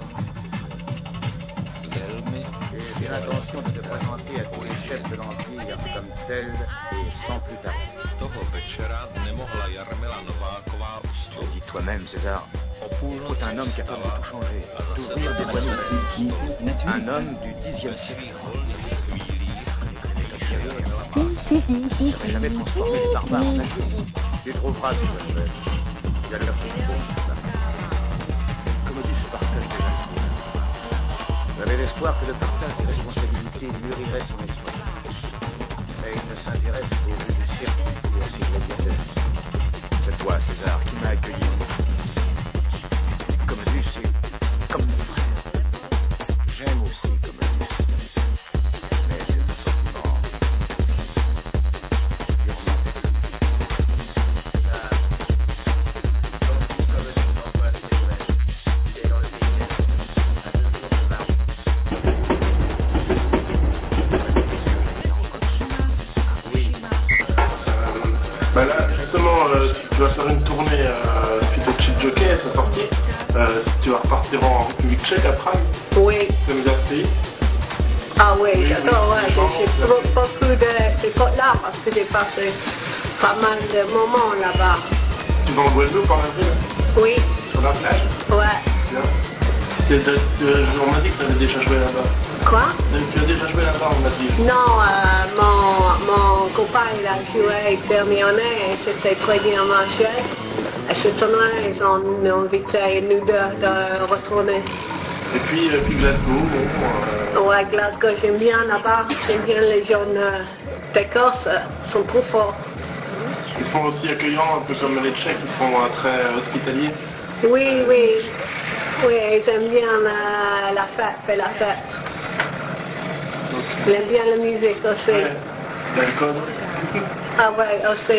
Velmi J'ai l'intention de te présenter à tous les chefs de l'Empire comme tel et sans plus tarder. Toho večera nemohla Jarmila Nováková usnout. Dis toi-même, César, il faut un homme capable de tout changer, d'ouvrir des voies nouvelles. Un homme du dixième siècle. Je n'aurais jamais transformé les barbares en avions. Tu trouveras ces voies nouvelles. Tu as leur fait Commodus se partage déjà le pouvoir. J'avais l'espoir que le partage des responsabilités mûrirait son esprit. Mais il ne s'intéresse qu'au jeu du cirque et à ses gladiateurs. C'est toi, César, qui m'a accueilli. Commodus est comme mon frère. J'aime aussi Commodus. Mais c'est un sentiment purement personnel. César, ton fils Commodus Antoine Sévère, il est dans le pays des à deux jours de marche. Oui. Bah là, justement, euh, tu vas faire une tournée euh, suite au Chip Jockey à sa sortie. Euh, tu vas repartir en République tchèque à Prague. Oui. Tu aimes bien ce pays? Ah oui, j'adore, ouais. J'ai beaucoup de ces côtes-là parce que j'ai passé pas mal de moments là-bas. Tu vas en Guadeloupe en avril? Oui. Sur la plage? Ouais. Bien. Tu, tu, tu, on m'a dit que tu avais déjà joué là-bas. Quoi? Tu as déjà joué là-bas, on m'a dit. Non, euh, mon, mon copain il a joué dernièrement et c'était très bien marché. Et cette année, ils ont invité nous deux de retourner. Et puis, euh, puis Glasgow, bon, euh... Ouais, Glasgow, j'aime bien là-bas. J'aime bien les jeunes euh, d'Écosse, ils sont trop forts. Ils sont aussi accueillants, un peu comme les Tchèques, ils sont euh, très euh, hospitaliers. Oui, oui. Oui, ils aiment bien la, la fête, faire la fête. Donc, ils aiment bien la musique aussi. Ouais. L'alcool. Ah ouais, aussi.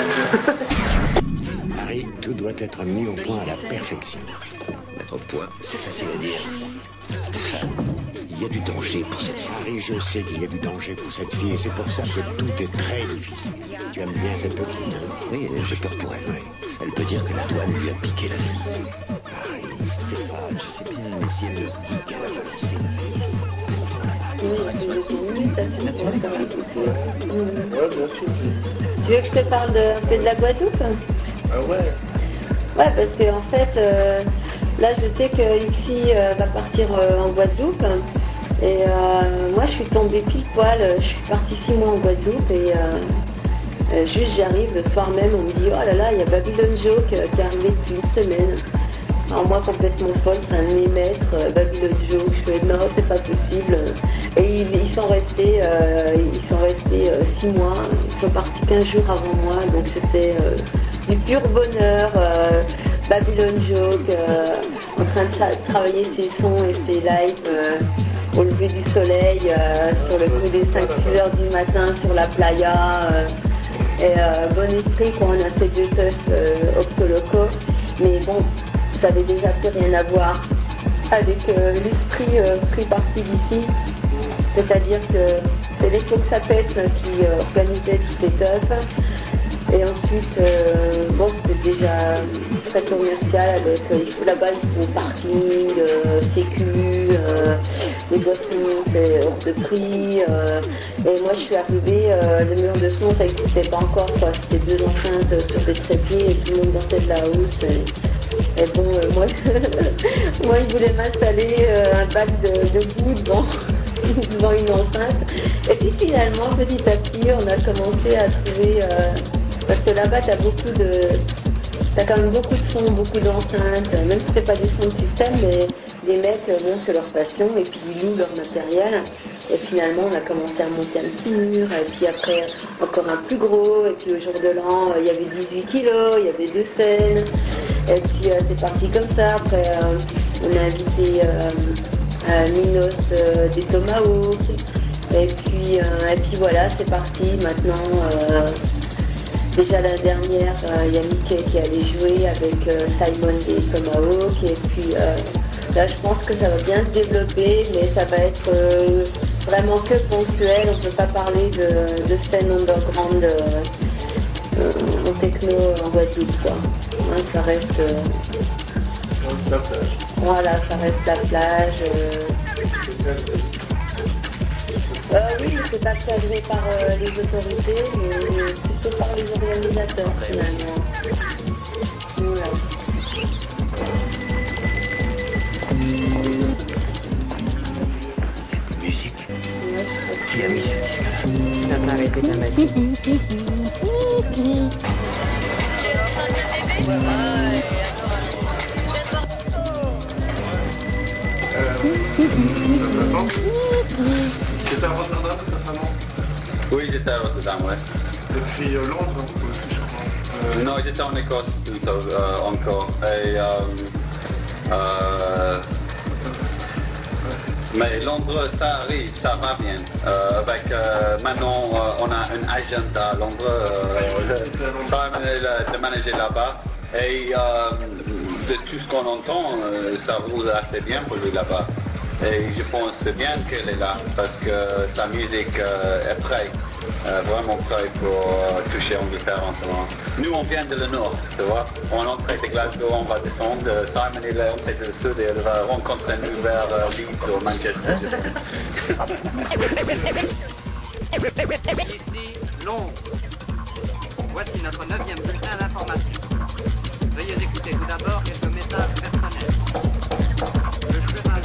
Harry, tout doit être mis au point à la perfection. Mettre au point, c'est facile à dire. Stéphane, il y a du danger pour cette fille. Harry, je sais qu'il y a du danger pour cette fille et c'est pour ça que tout est très difficile. Tu aimes bien cette petite, hein? Oui, j'ai peur pour elle. Oui. Elle peut dire que la douane lui a piqué la vie. Harry, Stéphane, je sais bien, mais si elle leur dit qu'elle a balancé la vie. Oui, oui, ça fait longtemps, ça va tout faire. Ouais, bien sûr. Tu veux que je te parle de, un peu de la Guadeloupe? Ah ouais. Ouais, parce qu'en fait, euh, là je sais que Ixi euh, va partir euh, en Guadeloupe. Et euh, moi je suis tombée pile poil, je suis partie six mois en Guadeloupe et euh, euh, juste j'arrive le soir même, on me dit oh là là, il y a Babylon Joke euh, qui est arrivé depuis une semaine. Alors moi complètement folle, c'est un de mes maîtres, euh, Babylon Joke, je fais non, c'est pas possible. Et ils, ils sont restés, euh, ils sont restés euh, six mois, ils sont partis quinze jours avant moi, donc c'était euh, du pur bonheur. Euh, Babylon Joke, euh, en train de tra- travailler ses sons et ses lives euh, au lever du soleil, euh, sur le coup des cinq six heures du matin sur la playa. Euh, et euh, bon esprit, quoi, on a fait deux teufs euh, Octoloco, mais bon, ça avait déjà plus rien à voir avec euh, l'esprit euh, pris parti d'ici. C'est-à-dire que c'est les Faux que ça pète qui euh, organisaient toutes les teufs. Et ensuite, euh, bon, c'était déjà très commercial avec, euh, là-bas il faut parking, euh, sécu, euh, les boissons c'est hors de prix. Euh, et moi je suis arrivée, euh, le mur de son ça n'existait pas encore, quoi. C'était deux enceintes sur des trépieds et tout le monde dansait de la hausse. Et, et bon, euh, moi, moi ils voulaient m'installer euh, un bac de, de boue devant. devant une enceinte. Et puis finalement, petit à petit, on a commencé à trouver... Euh, parce que là-bas, t'as beaucoup de... T'as quand même beaucoup de sons, beaucoup d'enceintes, même si c'est pas des sons de système, mais les mecs, bon, c'est leur passion, et puis ils louent leur matériel. Et finalement, on a commencé à monter un petit mur, et puis après, encore un plus gros, et puis au jour de l'an, il y avait dix-huit kilos, il y avait deux scènes, et puis euh, c'est parti comme ça. Après, euh, on a invité... Euh, Euh, Minos euh, des Tomahawks, Et puis, euh, et puis voilà, c'est parti. Maintenant, euh, déjà la dernière, il euh, y a Mickey qui allait jouer avec euh, Simon des Tomahawk. Et puis euh, là, je pense que ça va bien se développer, mais ça va être euh, vraiment que ponctuel. On ne peut pas parler de, de scène underground euh, euh, en techno en Guadeloupe, quoi. Hein, ça reste. Euh, la plage. Voilà, ça reste la plage. Euh, Euh, oui, c'est pas cadré par euh, les autorités, mais plutôt par les organisateurs finalement. Voilà. Musique. Qui a mis ce disque-là? Ça m'a arrêté de mettre. J'étais à Rotterdam récemment. Oui, j'étais à Rotterdam, ouais. Depuis euh, Londres aussi, je crois. Euh... Non, j'étais en Écosse plutôt, euh, encore. Et, euh, euh, mais Londres, ça arrive, ça va bien. Euh, avec, euh, maintenant, euh, on a un agenda à Londres. Euh, Simon est le, le manager là-bas. Et euh, de tout ce qu'on entend, euh, ça roule assez bien pour lui là-bas. Et je pense c'est bien qu'elle est là parce que sa musique euh, est prête, euh, vraiment prête pour euh, toucher Angleterre en ce moment. Nous on vient de le nord, tu vois, on est entré de Glasgow, on va descendre, Simon il est entré de le sud et elle va rencontrer nous vers euh, Leeds ou Manchester. Ici, Londres. Voici notre neuvième bulletin d'information. Veuillez écouter tout d'abord quelques messages personnels. Le cheval.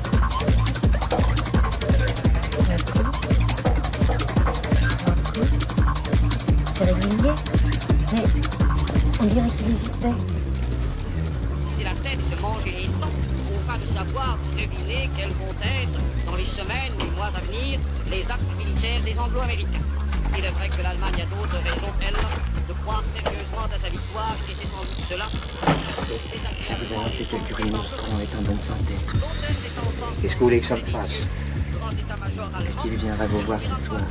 C'est régulier, mais on dirait qu'il hésitait. Si la tête se mange et sent, afin de savoir, deviner quels vont être, dans les semaines, les mois à venir, les actes militaires des Anglo-Américains. Il est vrai que l'Allemagne a d'autres raisons, elle, de croire sérieusement à sa victoire, et c'est sans doute cela. Je vous annoncer que le curé Nostron est en bonne santé. Qu'est-ce que vous voulez que ça me fasse? Qu'il viendra vous voir ce soir.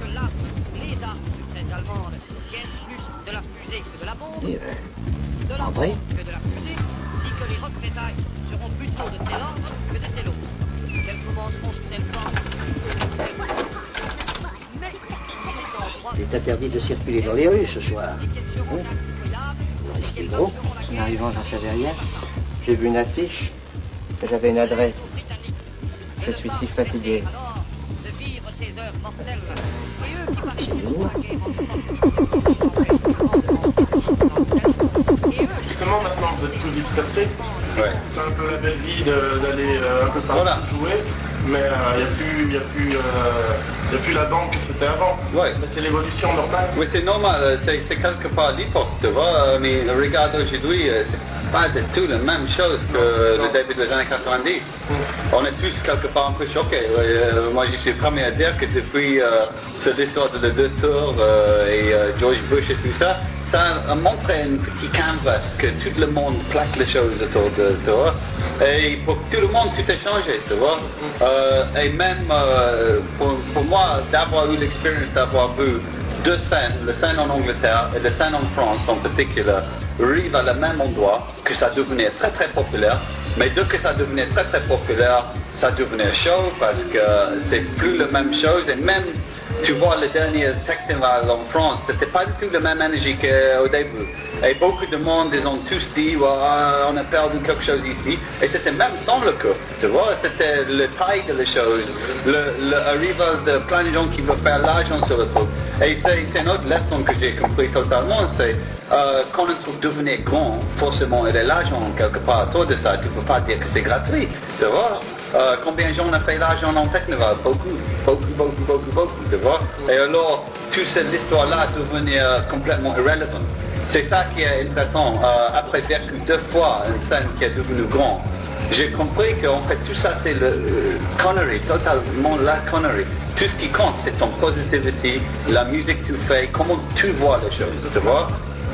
Et euh, André? Que de la fusée, dit que les représailles seront plutôt de tel ordre que de tel autre. Qu'elles commenceront sous tel forme. Il est interdit de circuler dans les rues ce soir. Hein? Vous risquez gros. En arrivant, j'en savais rien. J'ai vu une affiche. J'avais une adresse. Je suis si fatigué. C'est lourd. Justement, maintenant vous êtes tous dispersés. Ouais. C'est un peu la belle vie d'aller euh, un peu partout voilà. jouer, mais il euh, n'y a, plus, y a, plus, euh, y a plus la bande que c'était avant. Ouais. Mais c'est l'évolution normale. Oui, c'est normal, c'est quelque part l'époque, tu vois. Mais regarde aujourd'hui, c'est pas du tout la même chose que non. le début des années quatre-vingt-dix. Mm. On est tous quelque part un peu choqués. Euh, moi, je suis le premier à dire que depuis euh, cette histoire de deux tours euh, et euh, George Bush et tout ça, ça a montré un petit canvas que tout le monde plaque les choses autour de toi. Et pour tout le monde, tout a changé, tu vois. Euh, et même euh, pour, pour moi, d'avoir eu l'expérience d'avoir vu deux scènes, la scène en Angleterre et la scène en France en particulier, arrivent à le même endroit, que ça devenait très très populaire. Mais dès que ça devenait très très populaire, ça devenait chaud parce que c'est plus la même chose. Et même, tu vois, les derniers Technival en France, c'était pas du tout la même énergie qu'au début. Et beaucoup de monde, ils ont tous dit, ouais, on a perdu quelque chose ici. Et c'était même sans le coup, tu vois, c'était le taille de la chose, l'arrivée de plein de gens qui veulent faire l'argent sur le truc. Et c'est une autre leçon que j'ai compris totalement, c'est euh, quand un truc devenait grand, forcément, il y a l'argent quelque part autour de ça, tu ne peux pas dire que c'est gratuit, tu vois. Euh, combien de gens ont fait l'argent en Technival? Beaucoup, beaucoup, beaucoup, beaucoup, beaucoup, tu vois. Et alors, toute cette histoire-là est devenue euh, complètement irrelevant. C'est ça qui est intéressant. Euh, après vécu deux fois une scène qui est devenue grande, j'ai compris qu'en fait tout ça c'est le euh, connerie, totalement la connerie. Tout ce qui compte c'est ton positivity, la musique que tu fais, comment tu vois les choses, tu vois.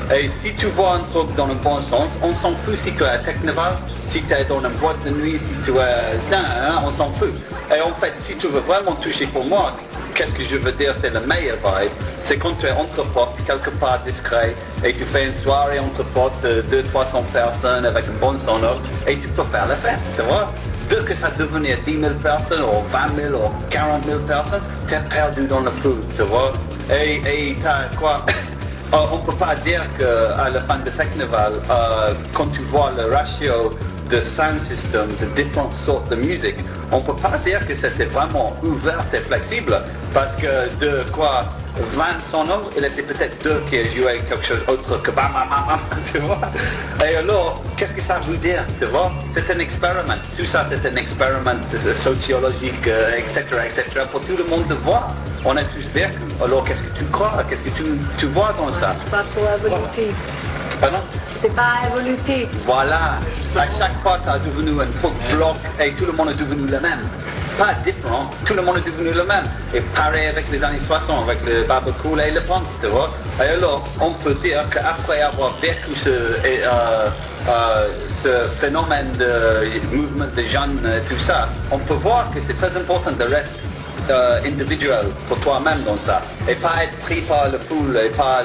Et si tu vois un truc dans le bon sens, on s'en fout si tu es à Technival, si tu es dans une boîte de nuit, si tu es... Hein, on s'en fout. Et en fait, si tu veux vraiment toucher pour moi, qu'est-ce que je veux dire, c'est le meilleur vibe. C'est quand tu es entre potes, quelque part discret, et tu fais une soirée entre potes de deux cents à trois cents personnes avec une bonne sonore, et tu peux faire la fête, tu vois. Dès que ça devenait dix mille personnes, ou vingt mille, ou quarante mille personnes, tu es perdu dans le flou, tu vois. Et, et t'as quoi euh, on ne peut pas dire qu'à la fin de Technival, euh, quand tu vois le ratio de sound system, de différentes sortes de musique, on ne peut pas dire que c'était vraiment ouvert et flexible, parce que de quoi vingt sonos, il était peut-être deux qui jouaient quelque chose d'autre que bam bam bam, tu vois. Et alors, qu'est-ce que ça veut dire, tu vois? C'est un expériment. Tout ça, c'est un expériment sociologique, et cetera, et cetera, pour tout le monde de voir. On a tous vécu. Alors, qu'est-ce que tu crois? Qu'est-ce que tu, tu vois dans ça? C'est pas trop évolutif. Pardon? C'est pas évolutif. Voilà. À chaque fois, ça a devenu un truc bloc et tout le monde est devenu le même. Pas différent, tout le monde est devenu le même. Et pareil avec les années soixante, avec le barbecue et le punk, tu vois. Et alors, on peut dire qu'après avoir vécu ce, et, euh, euh, ce phénomène de mouvement de jeunes et tout ça, on peut voir que c'est très important de rester Euh, individuel pour toi-même dans ça et pas être pris par le pool et par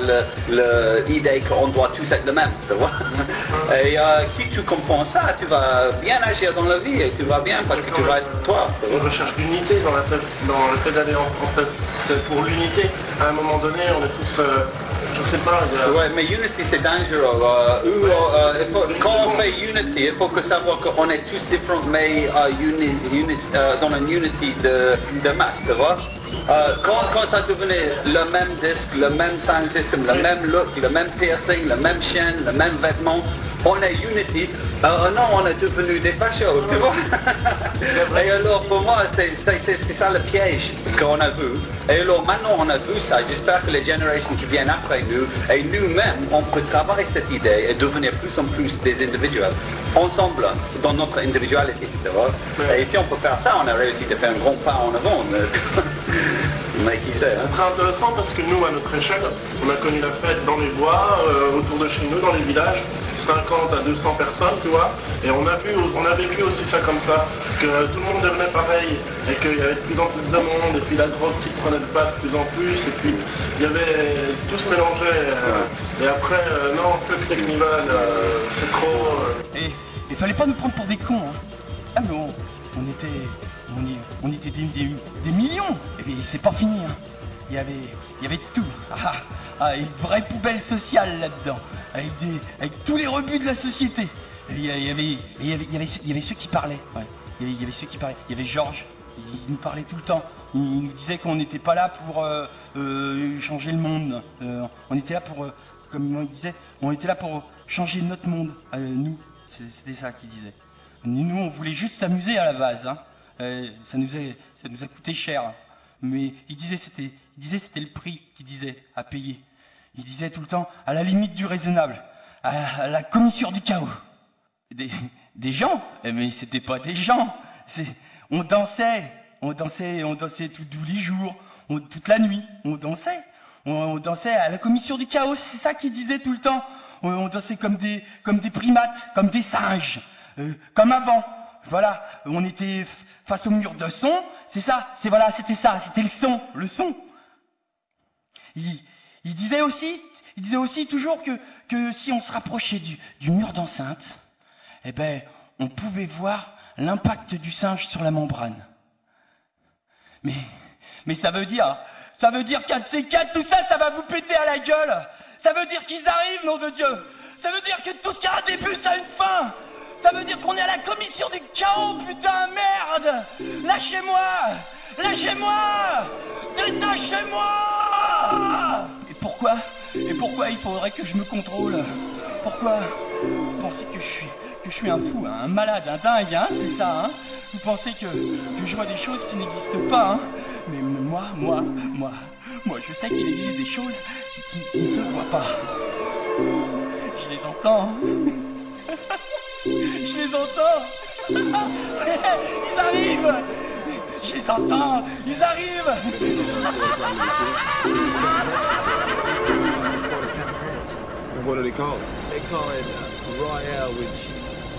l'idée qu'on doit tous être le même, tu vois. Et euh, si tu comprends ça, tu vas bien agir dans la vie et tu vas bien parce que tu vas être toi. On recherche l'unité dans, la dans le fait d'aller en, en fait. C'est pour l'unité. À un moment donné, on est tous, euh, je sais pas. Il y a... Ouais, mais unity c'est dangereux. Euh, ou, euh, il faut, quand on fait unity, il faut que savoir qu'on est tous différents, mais euh, uni, uni, euh, dans une unity de, de masse. Tu vois? Euh, quand, quand ça devenait le même disque, le même sound system, le même look, le même piercing, le même chaîne, le même vêtement, on est unity. Euh, non, on est devenu des fachos, tu vois? Et alors pour moi, c'est, c'est, c'est ça le piège qu'on a vu. Et alors maintenant on a vu ça, j'espère que les générations qui viennent après nous, et nous-mêmes, on peut travailler cette idée et devenir plus en plus des individuels, ensemble, dans notre individualité, tu vois? Et si on peut faire ça, on a réussi de faire un grand pas en avant. Mais qui sait, hein? C'est très intéressant parce que nous, à notre échelle, on a connu la fête dans les bois, euh, autour de chez nous, dans les villages, cinquante à deux cents personnes, tu vois, et on a, vu, on a vécu aussi ça comme ça, que tout le monde devenait pareil, et qu'il y avait de plus en plus de monde, et puis la drogue qui prenait le pas de plus en plus, et puis il y avait, tout se mélangeait, euh, et après, euh, non, que Technival, euh, c'est trop... Euh... Et il fallait pas nous prendre pour des cons, hein. Ah mais on, on était... On, y, on était des, des, des millions, et puis c'est pas fini, hein. Il y avait, il y avait tout, ah, ah, une vraie poubelle sociale là-dedans, avec, des, avec tous les rebuts de la société. Et il y avait, il y avait, il y avait, il y avait, il y avait ceux qui parlaient, ouais. il, y avait, il y avait ceux qui parlaient. Il y avait Georges, il nous parlait tout le temps. Il, il nous disait qu'on n'était pas là pour euh, euh, changer le monde. Euh, on était là pour, euh, comme il disait, on était là pour changer notre monde. Euh, nous, c'était ça qu'il disait. Nous, on voulait juste s'amuser à la base, hein. Euh, ça, nous a, ça nous a coûté cher, mais il disait c'était, il disait c'était le prix qu'il disait à payer. Il disait tout le temps à la limite du raisonnable, à, à la commissure du chaos. Des, des gens, mais c'était pas des gens. C'est, on dansait, on dansait, on dansait tous les jours, on, toute la nuit, on dansait, on, on dansait à la commissure du chaos. C'est ça qu'il disait tout le temps. On, on dansait comme des, comme des primates, comme des singes, euh, comme avant. Voilà, on était face au mur de son, c'est ça, c'est voilà, c'était ça, c'était le son, le son. Il, il disait aussi, il disait aussi toujours que, que si on se rapprochait du, du mur d'enceinte, eh ben, on pouvait voir l'impact du singe sur la membrane. Mais, mais ça veut dire, ça veut dire qu'un de ces quatre, tout ça, ça va vous péter à la gueule. Ça veut dire qu'ils arrivent, nom de Dieu. Ça veut dire que tout ce qui a un début, ça a une fin. Ça veut dire qu'on est à la commission du chaos, putain, merde! Lâchez-moi! Lâchez-moi! Détachez-moi! Et pourquoi? Et pourquoi il faudrait que je me contrôle? Pourquoi? Vous pensez que je suis, que je suis un fou, hein, un malade, un dingue, hein, c'est ça, hein? Vous pensez que, que je vois des choses qui n'existent pas, hein? Mais moi, moi, moi, moi, je sais qu'il existe des choses qui, qui, qui ne se voient pas. Je les entends. Je les entends. Ils arrivent. Je les entends. Ils arrivent. What do they call it? They call it uh, Royale with cheese.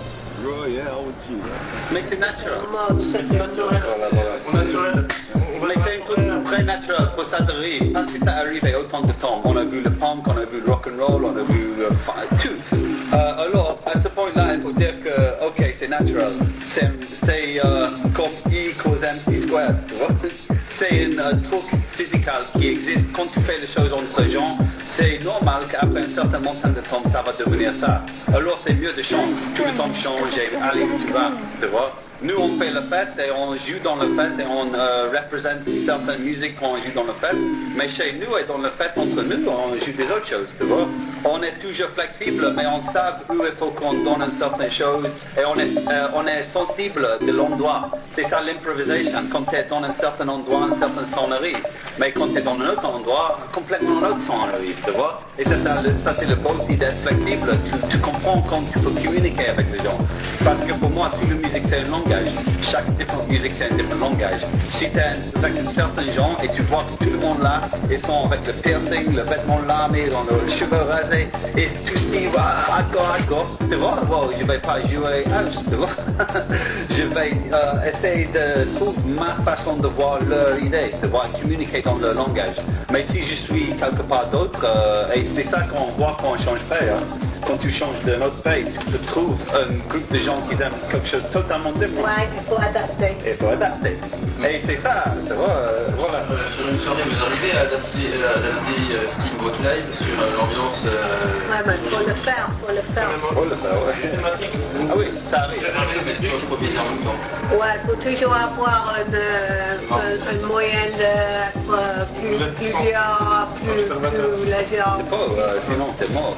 Royale with cheese. Mais c'est naturel. C'est naturel. Au naturel. Mais c'est un truc très naturel pour ça d'arriver, parce que ça arrive à autant de temps. On a vu le punk, on a vu le rock'n'roll, on a vu euh, tout. Euh, alors, à ce point-là, il faut dire que, ok, c'est naturel. C'est, c'est euh, comme I cause M C squared, tu vois. C'est un euh, truc physique qui existe. Quand tu fais les choses entre gens, c'est normal qu'après un certain montant de temps, ça va devenir ça. Alors, c'est mieux de changer. Tout le temps de changer, allez où tu vas, tu vois. Nous, on fait la fête et on joue dans la fête et on euh, représente certaines musiques quand on joue dans la fête. Mais chez nous et dans la fête entre nous, on joue des autres choses, tu vois. On est toujours flexible, mais on sait où il faut qu'on donne une certaine chose et on est, euh, on est sensible de l'endroit. C'est ça l'improvisation. Quand tu es dans un certain endroit, un certain son arrive. Mais quand tu es dans un autre endroit, complètement un autre son arrive, tu vois. Et ça, ça, ça c'est le beau aussi d'être flexible. Tu, tu comprends quand tu peux communiquer avec les gens. Parce que pour moi, toute la musique, c'est un langage. Chaque différente musique, c'est un différent langage. Si tu es avec un certain genre et tu vois que tout le monde là, ils sont avec le piercing, le vêtement lamé, dans le cheveux rasés, et tout ce qui va hardcore, hardcore, tu vois, bon, je vais pas jouer house, tu vois. Je vais euh, essayer de trouver ma façon de voir leur idée, de voir communiquer dans leur langage. Mais si je suis quelque part d'autre, euh, et c'est ça qu'on voit quand on change de pays, hein. Quand tu changes d'un autre pays, tu trouves un groupe de gens qui aiment quelque chose de totalement différent. Ouais, il faut adapter. Il faut adapter. Et c'est ça, tu vois, euh, voilà. Euh, sur une soirée, vous arrivez à adapter, à adapter euh, style votre live sur euh, l'ambiance. Euh, ouais, mais il faut le faire, il faut le faire. Faut le faire, ouais. Ah oui, ça arrive. Mais tu improvises en même temps. Ouais, il faut toujours avoir une, une, une moyenne de euh, plus, plusieurs, plus, plus légère. C'est pas, euh, sinon c'est mort.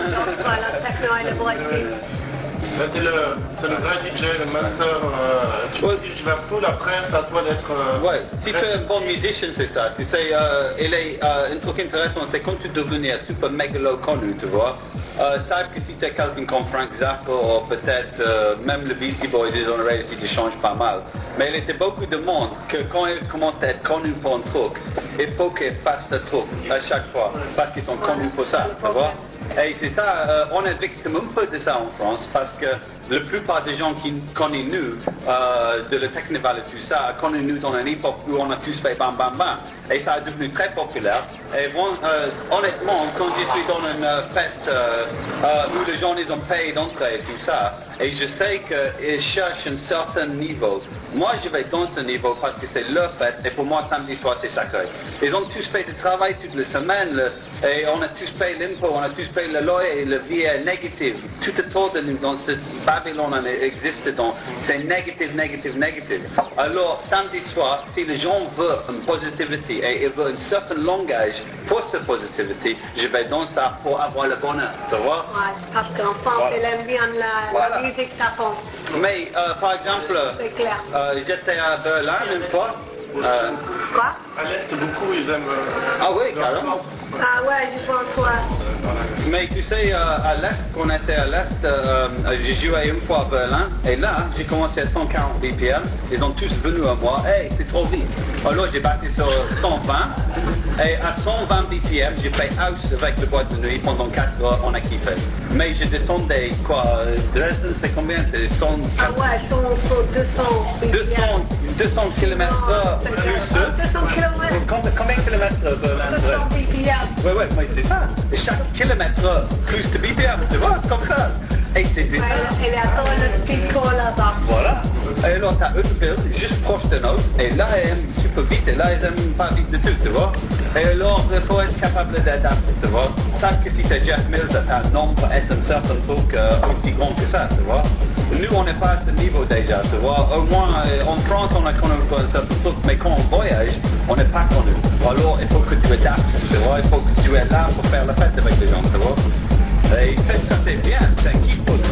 La techno et le breaking. C'est le, c'est le vrai D J, le master. Euh, tu ouais. diriges la foule, après c'est à toi d'être. Euh, ouais, si tu es un bon musicien, c'est ça. Tu sais, euh, il est, euh, un truc intéressant, c'est quand tu devenais super mégalo connu, tu vois. Euh, sache que si tu es quelqu'un comme Frank Zappa ou peut-être euh, même le Beastie Boys, ils ont réussi de changer pas mal. Mais il était beaucoup de monde que quand ils commencent à être connus pour un truc, il faut qu'ils fassent ce truc à chaque fois parce qu'ils sont connus pour ça, tu vois. Et c'est ça, euh, on est victime un peu de ça en France parce que la plupart des gens qui connaissent nous, euh, de la technival et tout ça, connaissent nous dans une époque où on a tous fait bam bam bam. Et ça a devenu très populaire. Et bon, euh, honnêtement, quand je suis dans une euh, fête euh, euh, où les gens ils ont payé d'entrée et tout ça, et je sais qu'ils cherchent un certain niveau, moi je vais dans ce niveau parce que c'est leur fête et pour moi samedi soir c'est sacré. Ils ont tous fait du travail toute la semaine le, et on a tous payé l'impôt, on a tous payé le loyer et la vie est négative. Tout autour de nous dans ce Babylone existe donc c'est négatif, négatif, négatif. Alors samedi soir, si les gens veulent une positivité et ils veulent un certain langage pour cette positivité, je vais dans ça pour avoir le bonheur, tu vois? Ouais, parce qu'en France, voilà. Il aime bien la, voilà. la musique tapon. Mais euh, par exemple, euh, j'étais à Berlin une fois. Euh, Quoi? À l'Est, beaucoup, ils aiment. Euh, ah oui, carrément. Ah ouais, je pense, ouais. Mais tu sais, euh, à l'Est, quand on était à l'Est, euh, j'ai joué une fois à Berlin, et là, j'ai commencé à cent quarante B P M, ils ont tous venu à moi, hey, c'est trop vite. Alors j'ai battu sur cent vingt, et à cent vingt B P M, j'ai fait house avec le boîte de nuit pendant quatre heures, on a kiffé. Mais je descendais, quoi, Dresden, c'est combien? C'est cent... Ah ouais, deux cents B P M. deux cents kilomètres heure plus. deux cents kilomètres. Combien, combien de kilomètres Berlin? deux cents B P M. Ouais, ouais, mais c'est ça. Et chaque kilomètre heure plus de B P M, tu vois, comme ça. Et c'est des... Elle attend le speed call là-bas. Voilà. Et alors, t'as Huddersfield, juste proche de nous, et là, ils aiment super vite, et là, ils aiment pas vite du tout, tu vois. Et alors, il faut être capable d'adapter, tu vois. Sauf que si t'es Jeff Mills, t'as un nom pour être un certain truc euh, aussi grand que ça, tu vois. Nous, on n'est pas à ce niveau déjà, tu vois. Au moins, euh, en France, on a connu un certain truc, mais quand on voyage, on n'est pas connu. Alors, il faut que tu adaptes, tu vois. Il faut que tu es là pour faire la fête avec les gens, tu vois. Et ça, c'est bien, c'est un kiff pour nous.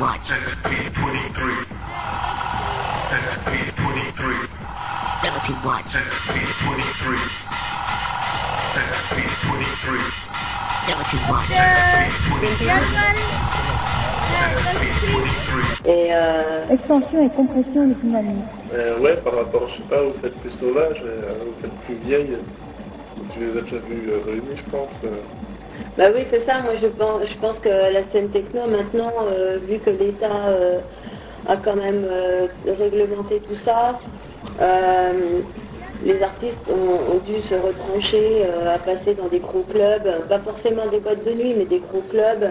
watch. Seventeen twenty-three. Seventeen twenty-three. Seventeen watch. Seventeen twenty-three. Seventeen twenty-three. Seventeen watch. Et euh... Extension et compression de dynamique. Euh, ouais, par rapport, je sais pas, vous faites plus sauvage, euh, vous faites plus vieille. Tu les as déjà vus euh, réunis, je pense. Euh... Bah oui, c'est ça. Moi, je pense, je pense que la scène techno, maintenant, euh, vu que l'État euh, a quand même euh, réglementé tout ça, euh, les artistes ont, ont dû se retrancher euh, à passer dans des gros clubs, pas forcément des boîtes de nuit, mais des gros clubs,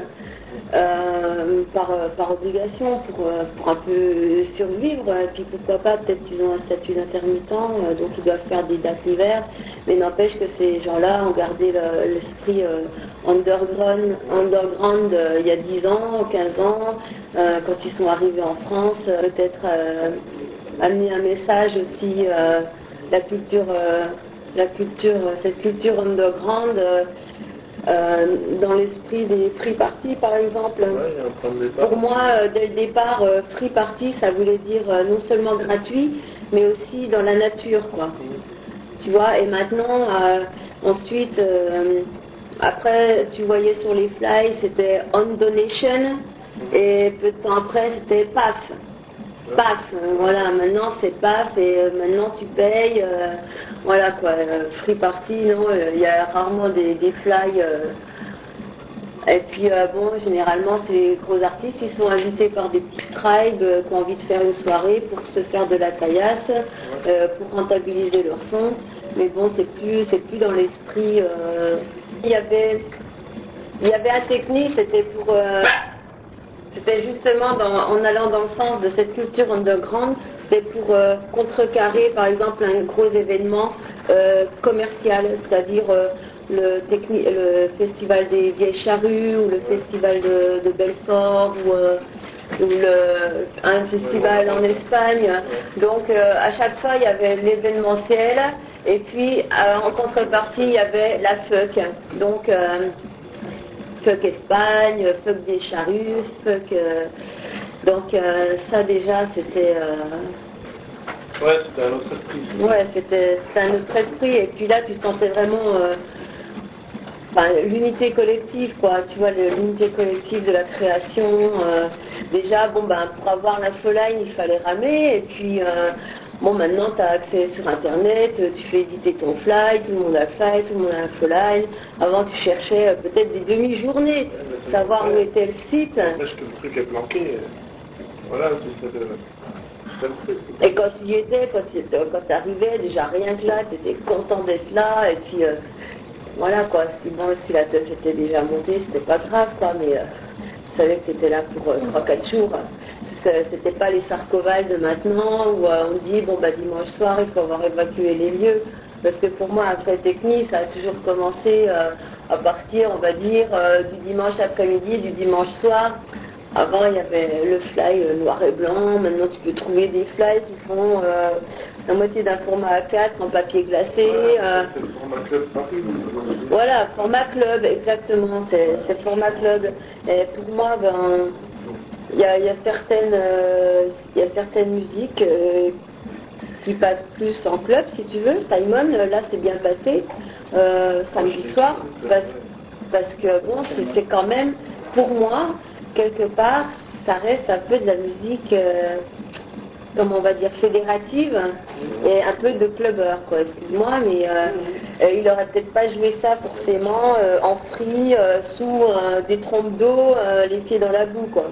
euh, par, par obligation, pour, pour un peu survivre. Et puis pourquoi pas, peut-être qu'ils ont un statut d'intermittent, euh, donc ils doivent faire des dates l'hiver, mais n'empêche que ces gens-là ont gardé le, l'esprit euh, underground, underground euh, il y a dix ans, quinze ans, euh, quand ils sont arrivés en France, euh, peut-être euh, amener un message aussi, euh, la culture, euh, la culture, cette culture underground, euh, euh, dans l'esprit des free parties par exemple. Ouais, pour moi, euh, dès le départ, euh, free party, ça voulait dire euh, non seulement gratuit, mais aussi dans la nature, quoi. Tu vois, et maintenant, euh, ensuite, euh, après, tu voyais sur les fly, c'était on donation, et peu de temps après, c'était paf. Paf, euh, voilà, maintenant c'est paf, et euh, maintenant tu payes, euh, voilà quoi, euh, free party, non, il y a rarement des, des fly. Euh, et puis euh, bon, généralement ces gros artistes, ils sont invités par des petits tribes euh, qui ont envie de faire une soirée pour se faire de la caillasse, euh, pour rentabiliser leur son. Mais bon, c'est plus, c'est plus dans l'esprit. Euh, il y avait, il y avait un technique, c'était pour. Euh, C'était justement dans, en allant dans le sens de cette culture underground, c'était pour euh, contrecarrer par exemple un gros événement euh, commercial, c'est-à-dire euh, le, techni- le festival des Vieilles Charrues ou le festival de, de Belfort ou, euh, ou le, un festival en Espagne. Donc euh, à chaque fois il y avait l'événementiel et puis euh, en contrepartie il y avait la fuck. Donc euh, fuck Espagne, fuck des charrues, fuck... Euh, donc euh, ça déjà c'était... Euh, ouais, c'était un autre esprit. C'était... Ouais, c'était, c'était un autre esprit. Et puis là, tu sentais vraiment euh, enfin, l'unité collective, quoi. Tu vois, le, l'unité collective de la création. Euh, déjà, bon, ben, pour avoir l'infoline, il fallait ramer. Et puis... Euh, Bon, maintenant, tu as accès sur Internet, tu fais éditer ton fly, tout le monde a le fly, tout le monde a un fly. Avant, tu cherchais euh, peut-être des demi-journées, ouais, savoir où était le site. N'empêche que le truc est planqué. Voilà, c'est ça le, c'est le truc. Et quand tu y étais, quand tu arrivais, déjà rien que là, tu étais content d'être là. Et puis, euh, voilà, quoi. Si, bon, si la teuf était déjà montée, c'était pas grave, quoi. Mais euh, tu savais que tu étais là pour euh, trois quatre jours. C'était pas les sarcovales de maintenant où euh, on dit bon bah dimanche soir il faut avoir évacué les lieux, parce que pour moi après technique ça a toujours commencé euh, à partir on va dire euh, du dimanche après-midi, du dimanche soir. Avant il y avait le fly euh, noir et blanc, maintenant tu peux trouver des fly qui font euh, la moitié d'un format A quatre en papier glacé. Ouais, euh, c'est le format club Paris. Voilà, format club, exactement, c'est, c'est format club. Et pour moi, ben il y a, y a certaines euh, y a certaines musiques euh, qui passent plus en club si tu veux. Simon, là c'est bien passé euh, samedi soir parce, parce que bon c'est, c'est quand même pour moi quelque part ça reste un peu de la musique euh, comme on va dire fédérative et un peu de clubbeur quoi, excuse-moi, mais euh, euh, il aurait peut-être pas joué ça forcément euh, en free euh, sous euh, des trompes d'eau, euh, les pieds dans la boue quoi.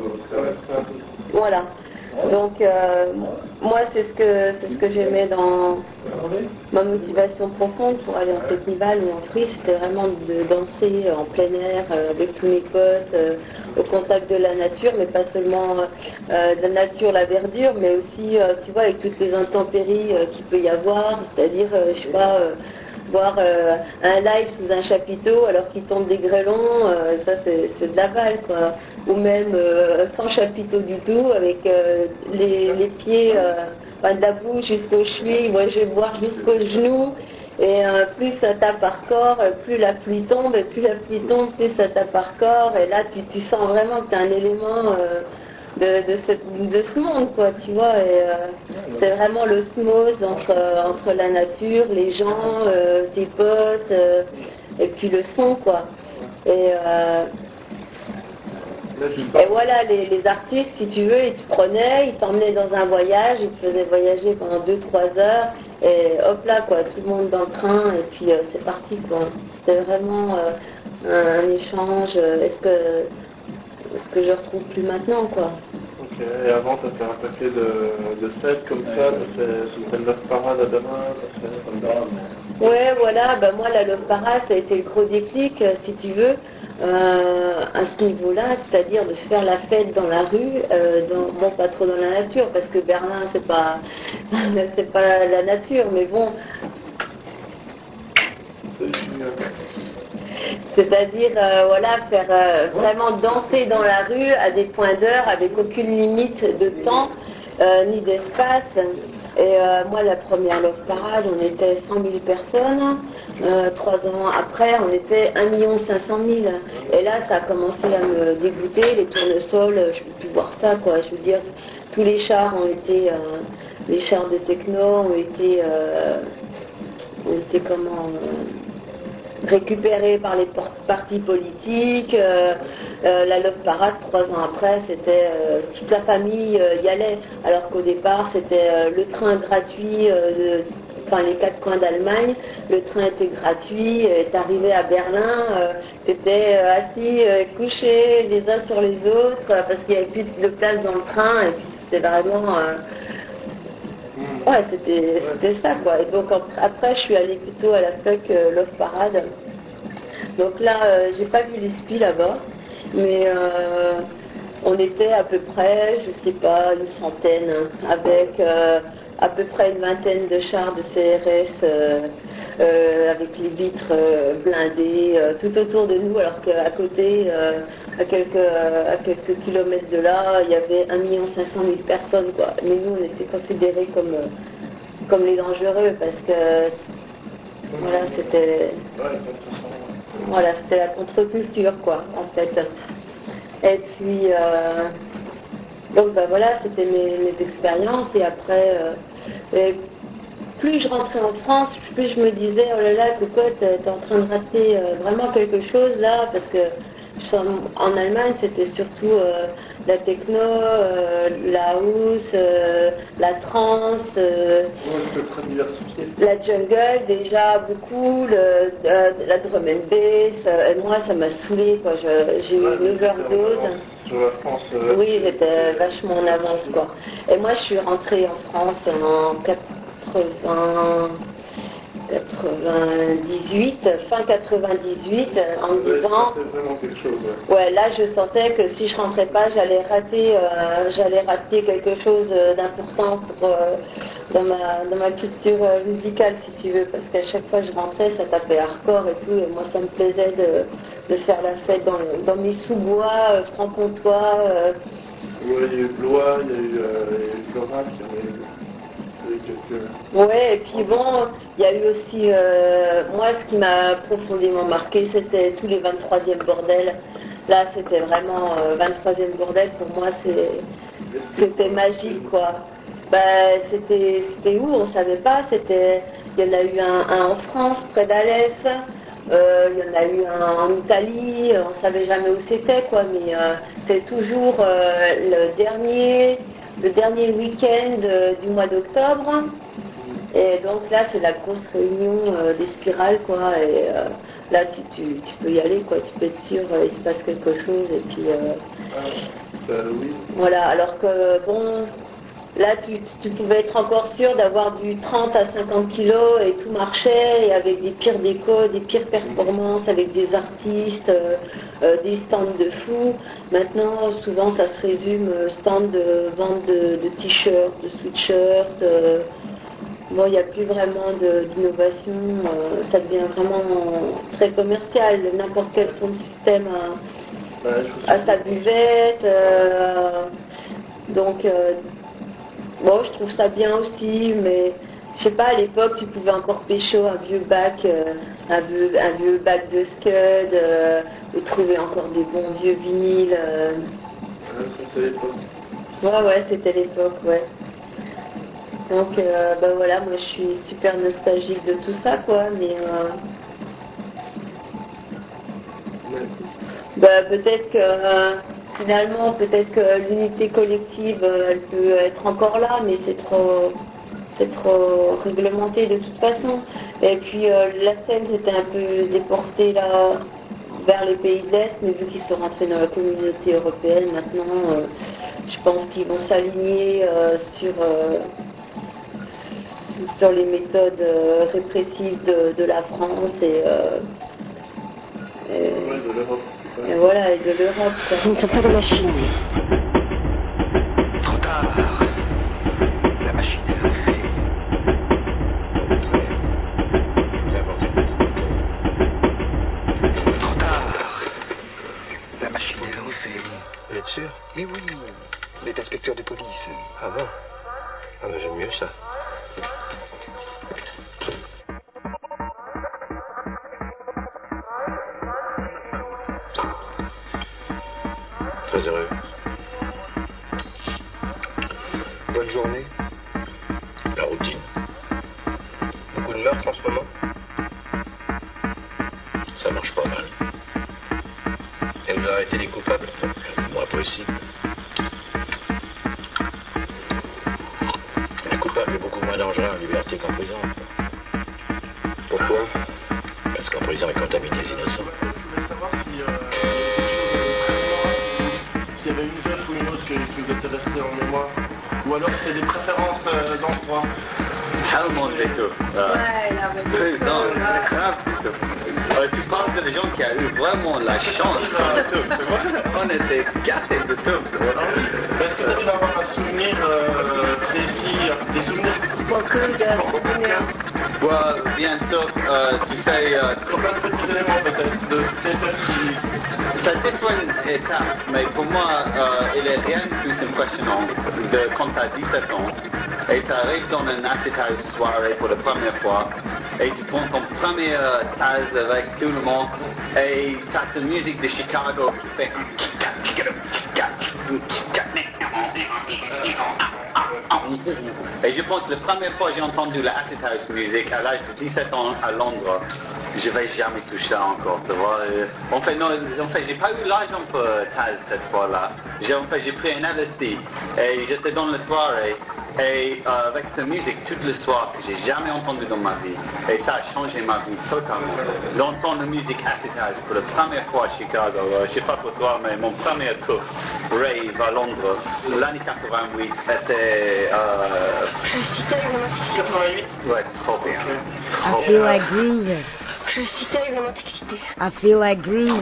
Voilà. Donc euh, moi c'est ce que c'est ce que j'aimais dans ma motivation profonde pour aller en festival ou en free, c'était vraiment de danser en plein air euh, avec tous mes potes, euh, au contact de la nature, mais pas seulement euh, de la nature, la verdure, mais aussi euh, tu vois avec toutes les intempéries euh, qu'il peut y avoir, c'est-à-dire euh, je sais pas euh, voir euh, un live sous un chapiteau alors qu'il tombe des grêlons, euh, ça c'est, c'est de la balle quoi. Ou même euh, sans chapiteau du tout, avec euh, les, les pieds euh, enfin, de la bouche jusqu'aux chevilles, moi je vais boire jusqu'aux genoux, et euh, plus ça tape par corps, plus la pluie tombe, et plus la pluie tombe, plus ça tape par corps, et là tu, tu sens vraiment que tu as un élément euh, de, de, ce, de ce monde, quoi, tu vois. Et euh, c'est vraiment l'osmose entre, entre la nature, les gens, euh, tes potes, euh, et puis le son, quoi. Et, euh, et voilà, les, les artistes, si tu veux, ils te prenaient, ils t'emmenaient dans un voyage, ils te faisaient voyager pendant deux trois heures, et hop là, quoi, tout le monde dans le train, et puis euh, c'est parti, quoi. C'était vraiment euh, un échange, euh, est-ce que, est-ce que je retrouve plus maintenant, quoi. Ok, et avant, t'as fait un paquet de, de fêtes comme ça, t'as fait certaines Love Parade à Berlin, t'as fait comme ça. Ouais, voilà, ben moi la Love Parade, ça a été le gros déclic, euh, si tu veux, euh, à ce niveau-là, c'est-à-dire de faire la fête dans la rue, euh, dans, bon, pas trop dans la nature, parce que Berlin, c'est pas, c'est pas la nature, mais bon. C'est-à-dire, euh, voilà, faire euh, vraiment danser dans la rue à des points d'heure avec aucune limite de temps euh, ni d'espace. Et euh, moi, la première Love Parade, on était cent mille personnes. Euh, trois ans après, on était un million cinq cent mille. Et là, ça a commencé à me dégoûter. Les tournesols, je ne peux plus voir ça, quoi. Je veux dire, tous les chars ont été, euh, les chars de techno ont été, euh, ont été comment euh, récupérés par les partis politiques. Euh, euh, la Love Parade, trois ans après, c'était euh, toute la famille euh, y allait, alors qu'au départ, c'était euh, le train gratuit, euh, de, enfin les quatre coins d'Allemagne, le train était gratuit, et t'arrivais à Berlin, euh, t'étais euh, assis, euh, couchés les uns sur les autres, euh, parce qu'il n'y avait plus de place dans le train, et puis c'était vraiment... Euh, ouais, c'était, c'était ça, quoi. Et donc après, je suis allée plutôt à la fuck euh, Love Parade. Donc là, euh, j'ai pas vu les spies là-bas, mais euh, on était à peu près, je sais pas, une centaine, hein, avec euh, à peu près une vingtaine de chars de C R S euh, euh, avec les vitres euh, blindées euh, tout autour de nous, alors qu'à côté, euh, à, quelques, euh, à quelques kilomètres de là, il y avait un million cinq cent mille personnes, quoi. Mais nous, on était considérés comme, euh, comme les dangereux, parce que voilà, c'était... Voilà, c'était la contre-culture, quoi, en fait. Et puis, euh, donc, ben voilà, c'était mes, mes expériences. Et après, euh, et plus je rentrais en France, plus je me disais, oh là là, cocotte, t'es en train de rater euh, vraiment quelque chose là, parce que en Allemagne, c'était surtout euh, la techno, euh, la house, euh, la trance, euh, la jungle déjà beaucoup, le, euh, la drum and bass. Euh, et moi, ça m'a saoulé, quoi. Je, j'ai eu une overdose. Euh, oui, j'étais vachement en avance, quoi. Et moi, je suis rentrée en France en quatre-vingts. quatre-vingt-dix-huit, fin quatre-vingt-dix-huit, en me disant, ouais. ouais, là je sentais que si je rentrais pas, j'allais rater, euh, j'allais rater quelque chose d'important pour euh, dans ma dans ma culture euh, musicale, si tu veux, parce qu'à chaque fois que je rentrais, ça tapait hardcore et tout, et moi ça me plaisait de, de faire la fête dans, dans mes sous-bois, euh, franc-comtois. Euh. Ouais, il y a eu Blois, il y a eu euh, Florac, il y a eu... Ouais, et puis bon, il y a eu aussi, euh, moi ce qui m'a profondément marqué, c'était tous les vingt-troisième bordels. Là, c'était vraiment euh, vingt-troisième bordel, pour moi, c'est, c'était magique, quoi. Ben, c'était, c'était où, on savait pas, c'était, il y en a eu un, un en France, près d'Alès, euh, il y en a eu un en Italie, on savait jamais où c'était, quoi, mais euh, c'est toujours euh, le dernier... le dernier week-end euh, du mois d'octobre, et donc là c'est la grosse réunion euh, des spirales, quoi, et euh, là tu, tu, tu peux y aller, quoi, tu peux être sûr euh, il se passe quelque chose, et puis euh, ça, oui. Voilà, alors que bon, là tu, tu pouvais être encore sûr d'avoir du trente à cinquante kilos et tout marchait, et avec des pires décos, des pires performances, avec des artistes, euh, euh, des stands de fous. Maintenant, souvent ça se résume euh, stand de vente de, de t-shirts, de sweatshirts. Euh, bon, il n'y a plus vraiment de, d'innovation, euh, ça devient vraiment très commercial. N'importe quel son de système a, a sa buvette. Euh, donc, euh, bon, je trouve ça bien aussi, mais je sais pas, à l'époque, tu pouvais encore pécho un vieux bac, euh, un, vieux, un vieux bac de Scud, euh, ou trouver encore des bons vieux vinyles. Euh. Ouais, ça c'est l'époque. Ouais, ouais, c'était l'époque, ouais. Donc, euh, bah voilà, moi je suis super nostalgique de tout ça, quoi, mais... Euh... Bah peut-être que, euh, finalement, peut-être que l'unité collective, euh, elle peut être encore là, mais c'est trop... c'est trop réglementé de toute façon. Et puis euh, la scène s'était un peu déportée là vers les pays de l'Est, mais vu qu'ils sont rentrés dans la communauté européenne maintenant, euh, je pense qu'ils vont s'aligner euh, sur, euh, sur les méthodes euh, répressives de, de la France et, euh, et, et voilà, et de l'Europe. Ils ne sont pas des machines. Trop tard. La machine est lancée. Au contraire, je vous apporte une bouteille. Trop tard. La machine est lancée. Vous êtes sûr? Mais oui, il est inspecteur de police. Ah bon? Ah ben j'aime mieux ça. Très heureux. Bonne journée. La routine. Beaucoup de meurtres en ce moment. Ça marche pas mal. Et vous arrêtez les coupables le moins possible. Le coupable est beaucoup moins dangereux en liberté qu'en prison. Pourquoi? Parce qu'en prison, il contamine les innocents. Je voulais savoir si, euh, s'il y avait une œuvre ou une autre qui vous était restée en mémoire. Ou alors c'est des préférences euh, d'endroit. Helmond et tout. Euh, Ouais, il avait des Putain, choses, ouais. grave et tout. Euh, tu parles de gens qui ont eu vraiment la chance. On était gâtés de tout. Est-ce que tu as dû avoir un souvenir euh, précis, des souvenirs? Beaucoup de souvenirs. Ouais, bien sûr, euh, tu sais, euh, Sur plein de petits éléments peut-être, de d'étapes qui... ça dépend une étape, mais pour moi, euh, il est rien de plus impressionnant de quand tu as dix-sept ans et tu arrives dans une acid house soirée pour la première fois et tu prends ton premier euh, tasse avec tout le monde et tu as cette musique de Chicago qui fait et je pense que la première fois que j'ai entendu la acid house music à l'âge de dix-sept ans à Londres, je vais jamais toucher ça encore, tu vois. En fait, non, en fait, j'ai pas eu l'argent pour Taz cette fois-là. J'ai, en fait, j'ai pris un L S D et j'étais dans la soirée et euh, avec cette musique toute le soir que j'ai jamais entendu dans ma vie. Et ça a changé ma vie totalement. D'entendre la musique acid house pour la première fois à Chicago, euh, je sais pas pour toi, mais mon premier tour rave à Londres, l'année quatre-vingt-huit, était... Euh... Je suis terriblement excitée. quatre-vingt-huit? Ouais, trop bien. I feel like grooving. Je suis terriblement excitée. I feel like grooving.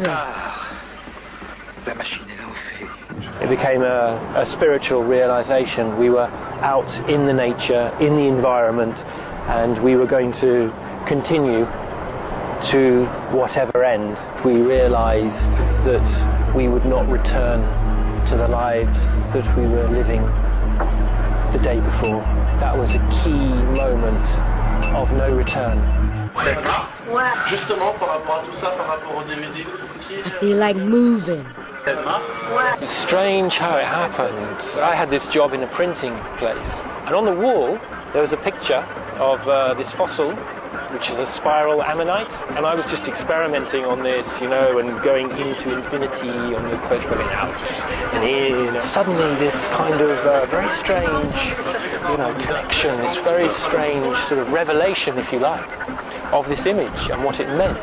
La machine est lancée. It became a, a spiritual realization. We were out in the nature, in the environment, and we were going to continue to whatever end. We realized that we would not return to the lives that we were living the day before. That was a key moment of no return. Ouais. Justement, par rapport à tout ça, par rapport au D V D, I feel like moving. It's strange how it happened. I had this job in a printing place, and on the wall there was a picture of uh, this fossil, which is a spiral ammonite, and I was just experimenting on this, you know, and going into infinity on the photographing out and in. Suddenly this kind of uh, very strange, you know, connection, this very strange sort of revelation, if you like, of this image and what it meant.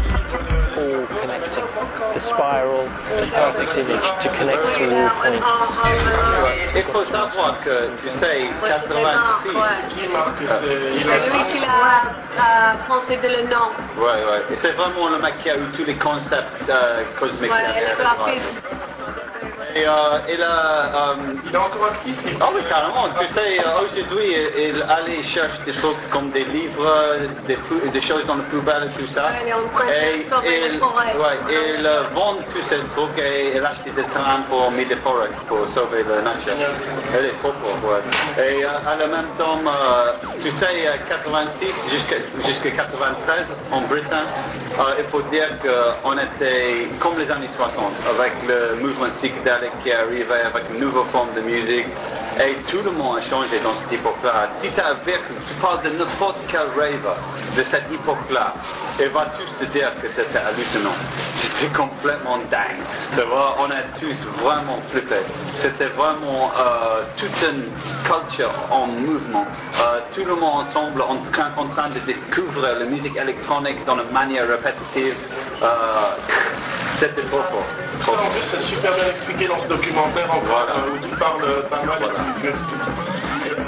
All connecting. The spiral, the perfect image to connect through all points. Il faut savoir que, tu sais, quatre-vingt-six... Qui marque c'est... C'est lui qui l'a euh, pensé de le nom. Ouais, ouais. Et c'est vraiment le mec qui a eu tous les concepts euh, cosmiques Ouais, derrière. le graphiste. Et euh, il a... Euh, il est encore actif. Ah oui, carrément. Tu sais, aujourd'hui, il allait chercher des trucs comme des livres, des, des choses dans le poubelle et tout ça. Ouais, il est en train de sauver les forêts. Ouais, il euh, vend tous ces trucs et il achète des trains pour mettre des forêts, pour sauver la nature. Elle est trop forte, ouais. Et euh, à la même temps, euh, tu sais, quatre-vingt-six jusqu'à jusqu'à quatre-vingt-treize, en Britain, euh, il faut dire qu'on était comme les années soixante, avec le mouvement psychédélique psychédélique qui est arrivé avec une nouvelle forme de musique. Et tout le monde a changé dans cette époque-là. Si tu as vécu, tu parles de n'importe quel rêve de cette époque-là, il va tous te dire que c'était hallucinant. C'était complètement dingue. Tu vois, on a tous vraiment flippé. C'était vraiment euh, toute une culture en mouvement. Euh, tout le monde ensemble en train, en train de découvrir la musique électronique dans une manière répétitive. Euh, c'était trop fort. Ça, en plus, c'est super bien expliqué dans ce documentaire encore, voilà. euh, où tu parles pas mal voilà. et tu expliques.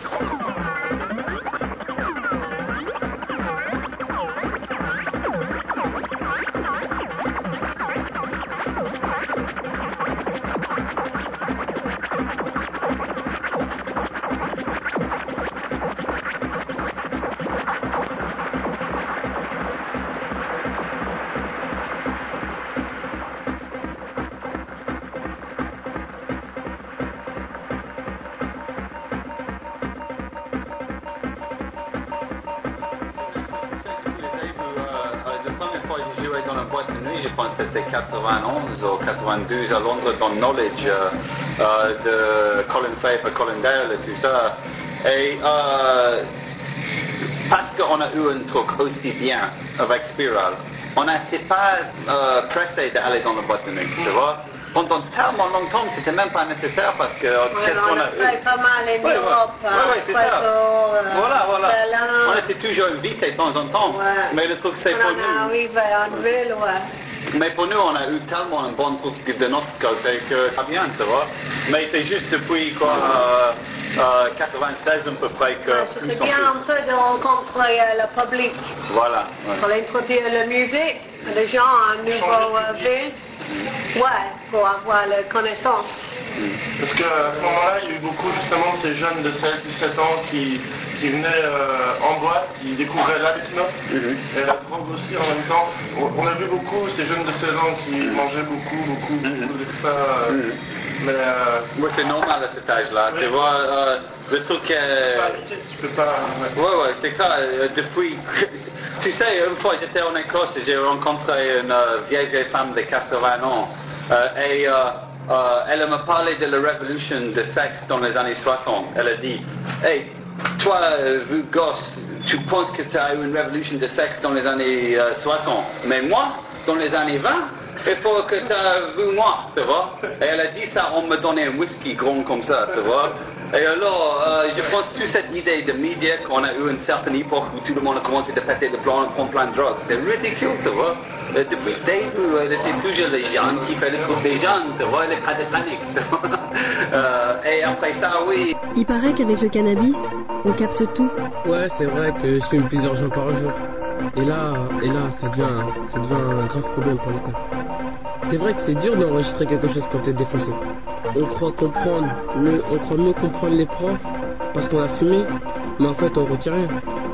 Je pense que c'était quatre-vingt-onze ou quatre-vingt-douze à Londres dans Knowledge euh, euh, de Colin Firth et Colin Dale et tout ça. Et euh, parce qu'on a eu un truc aussi bien avec Spiral, on n'était pas euh, pressé d'aller dans le boîte de nuit, tu vois. Pendant tellement longtemps, c'était même pas nécessaire parce que ouais, qu'est-ce qu'on a eu. On a fait pas mal en ouais, Europe. Ouais, ouais, ouais c'est ça. Euh, voilà, voilà. Berlin. On était toujours invités de temps en temps. Ouais. Mais le truc, c'est pour nous. On arrive en ville, ouais. Mais pour nous, on a eu tellement un bon truc de notre côté que ça vient, tu vois. Mais c'est juste depuis quoi, euh, euh, quatre-vingt-seize à peu près que. Ouais, c'était bien un peu de rencontrer euh, le public. Voilà. Ouais. Pour introduire la musique, les gens à un nouveau euh, ville. Ouais, pour avoir la connaissance. Parce qu'à ce moment-là, il y a eu beaucoup justement de ces jeunes de seize dix-sept ans qui, qui venaient euh, en boîte, qui découvraient la techno mm-hmm. et la drogue aussi en même temps. On, on a vu beaucoup ces jeunes de seize ans qui mm-hmm. mangeaient beaucoup, beaucoup, mm-hmm. beaucoup d'extra. Euh, mm-hmm. Mais euh... ouais, c'est normal à cet âge-là. Oui. Tu vois, euh, le truc est. Tu, tu peux pas. Ouais, ouais, ouais c'est ça. Euh, depuis. Tu sais, une fois j'étais en Écosse et j'ai rencontré une euh, vieille, vieille femme de quatre-vingts ans euh, et euh, euh, elle m'a parlé de la révolution de sexe dans les années soixante. Elle a dit, hey, toi, euh, vu gosse, tu penses que tu as eu une révolution de sexe dans les années euh, soixante, mais moi, dans les années vingt, il faut que tu as vu moi, tu vois. Et elle a dit ça, on me donnait un whisky grand comme ça, tu vois. Et alors, euh, je pense que toute cette idée de médias qu'on a eu une certaine époque où tout le monde a commencé à péter de plan, prendre plein de drogues, c'est ridicule, tu vois. Et depuis le début, elle était toujours les jeunes qui faisaient le truc des jeunes, tu vois, elle n'est pas de panique, tu vois. Euh, et après ça, oui. Il paraît qu'avec le cannabis, on capte tout. Ouais, c'est vrai que je fume plusieurs jours par jour. Et là, et là, ça devient, ça devient un grave problème pour l'école. C'est vrai que c'est dur d'enregistrer quelque chose quand t'es défoncé. On croit comprendre, mieux, on croit mieux comprendre les profs parce qu'on a fumé, mais en fait on retient rien.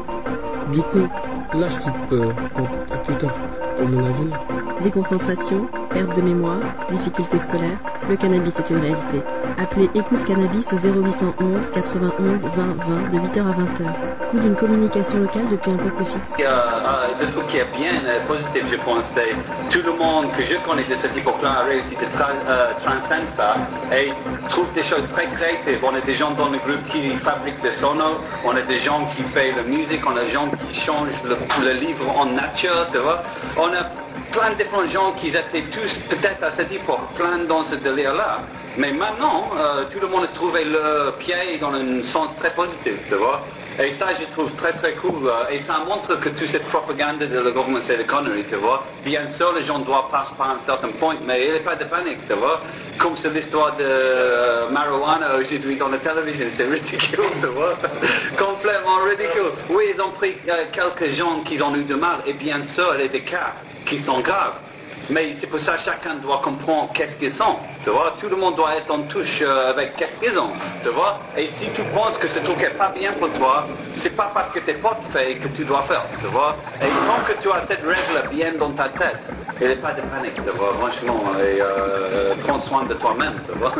Du coup, là je flippe euh, pour, à plus tard, pour mon avenir. Déconcentration, perte de mémoire, difficultés scolaires, le cannabis est une réalité. Appelez Écoute Cannabis au zéro huit un un quatre-vingt-onze vingt vingt de huit heures à vingt heures. Coût d'une communication locale depuis un poste fixe. Euh, euh, le truc qui est bien euh, positif, je pense, c'est tout le monde que je connais de cette époque-là a réussi de tra euh, transcender ça et trouve des choses très créatives. On a des gens dans le groupe qui fabriquent des sonos, on a des gens qui font la musique, on a des gens qui changent le, le livre en nature, tu vois. On a plein de différents gens qui étaient tous peut-être à cette époque plein dans ce délire-là. Mais maintenant, euh, tout le monde a trouvé le pied dans un sens très positif, tu vois. Et ça, je trouve très très cool. Et ça montre que toute cette propagande de le gouvernement, c'est des conneries, tu vois. Bien sûr, les gens doivent passer par un certain point, mais il n'y a pas de panique, tu vois. Comme c'est l'histoire de euh, marijuana aujourd'hui dans la télévision, c'est ridicule, tu vois. Complètement ridicule. Oui, ils ont pris euh, quelques gens qui ont eu du mal, et bien sûr, il y a des cas qui sont graves. Mais c'est pour ça que chacun doit comprendre qu'est-ce qu'ils sont, tu vois. Tout le monde doit être en touche euh, avec qu'est-ce qu'ils ont, tu vois. Et si tu penses que ce truc n'est pas bien pour toi, c'est pas parce que tes potes font que tu dois faire, tu vois. Et tant que tu as cette règle bien dans ta tête, il n'y a pas de panique, tu vois, franchement. Et euh, prends soin de toi-même, tu vois.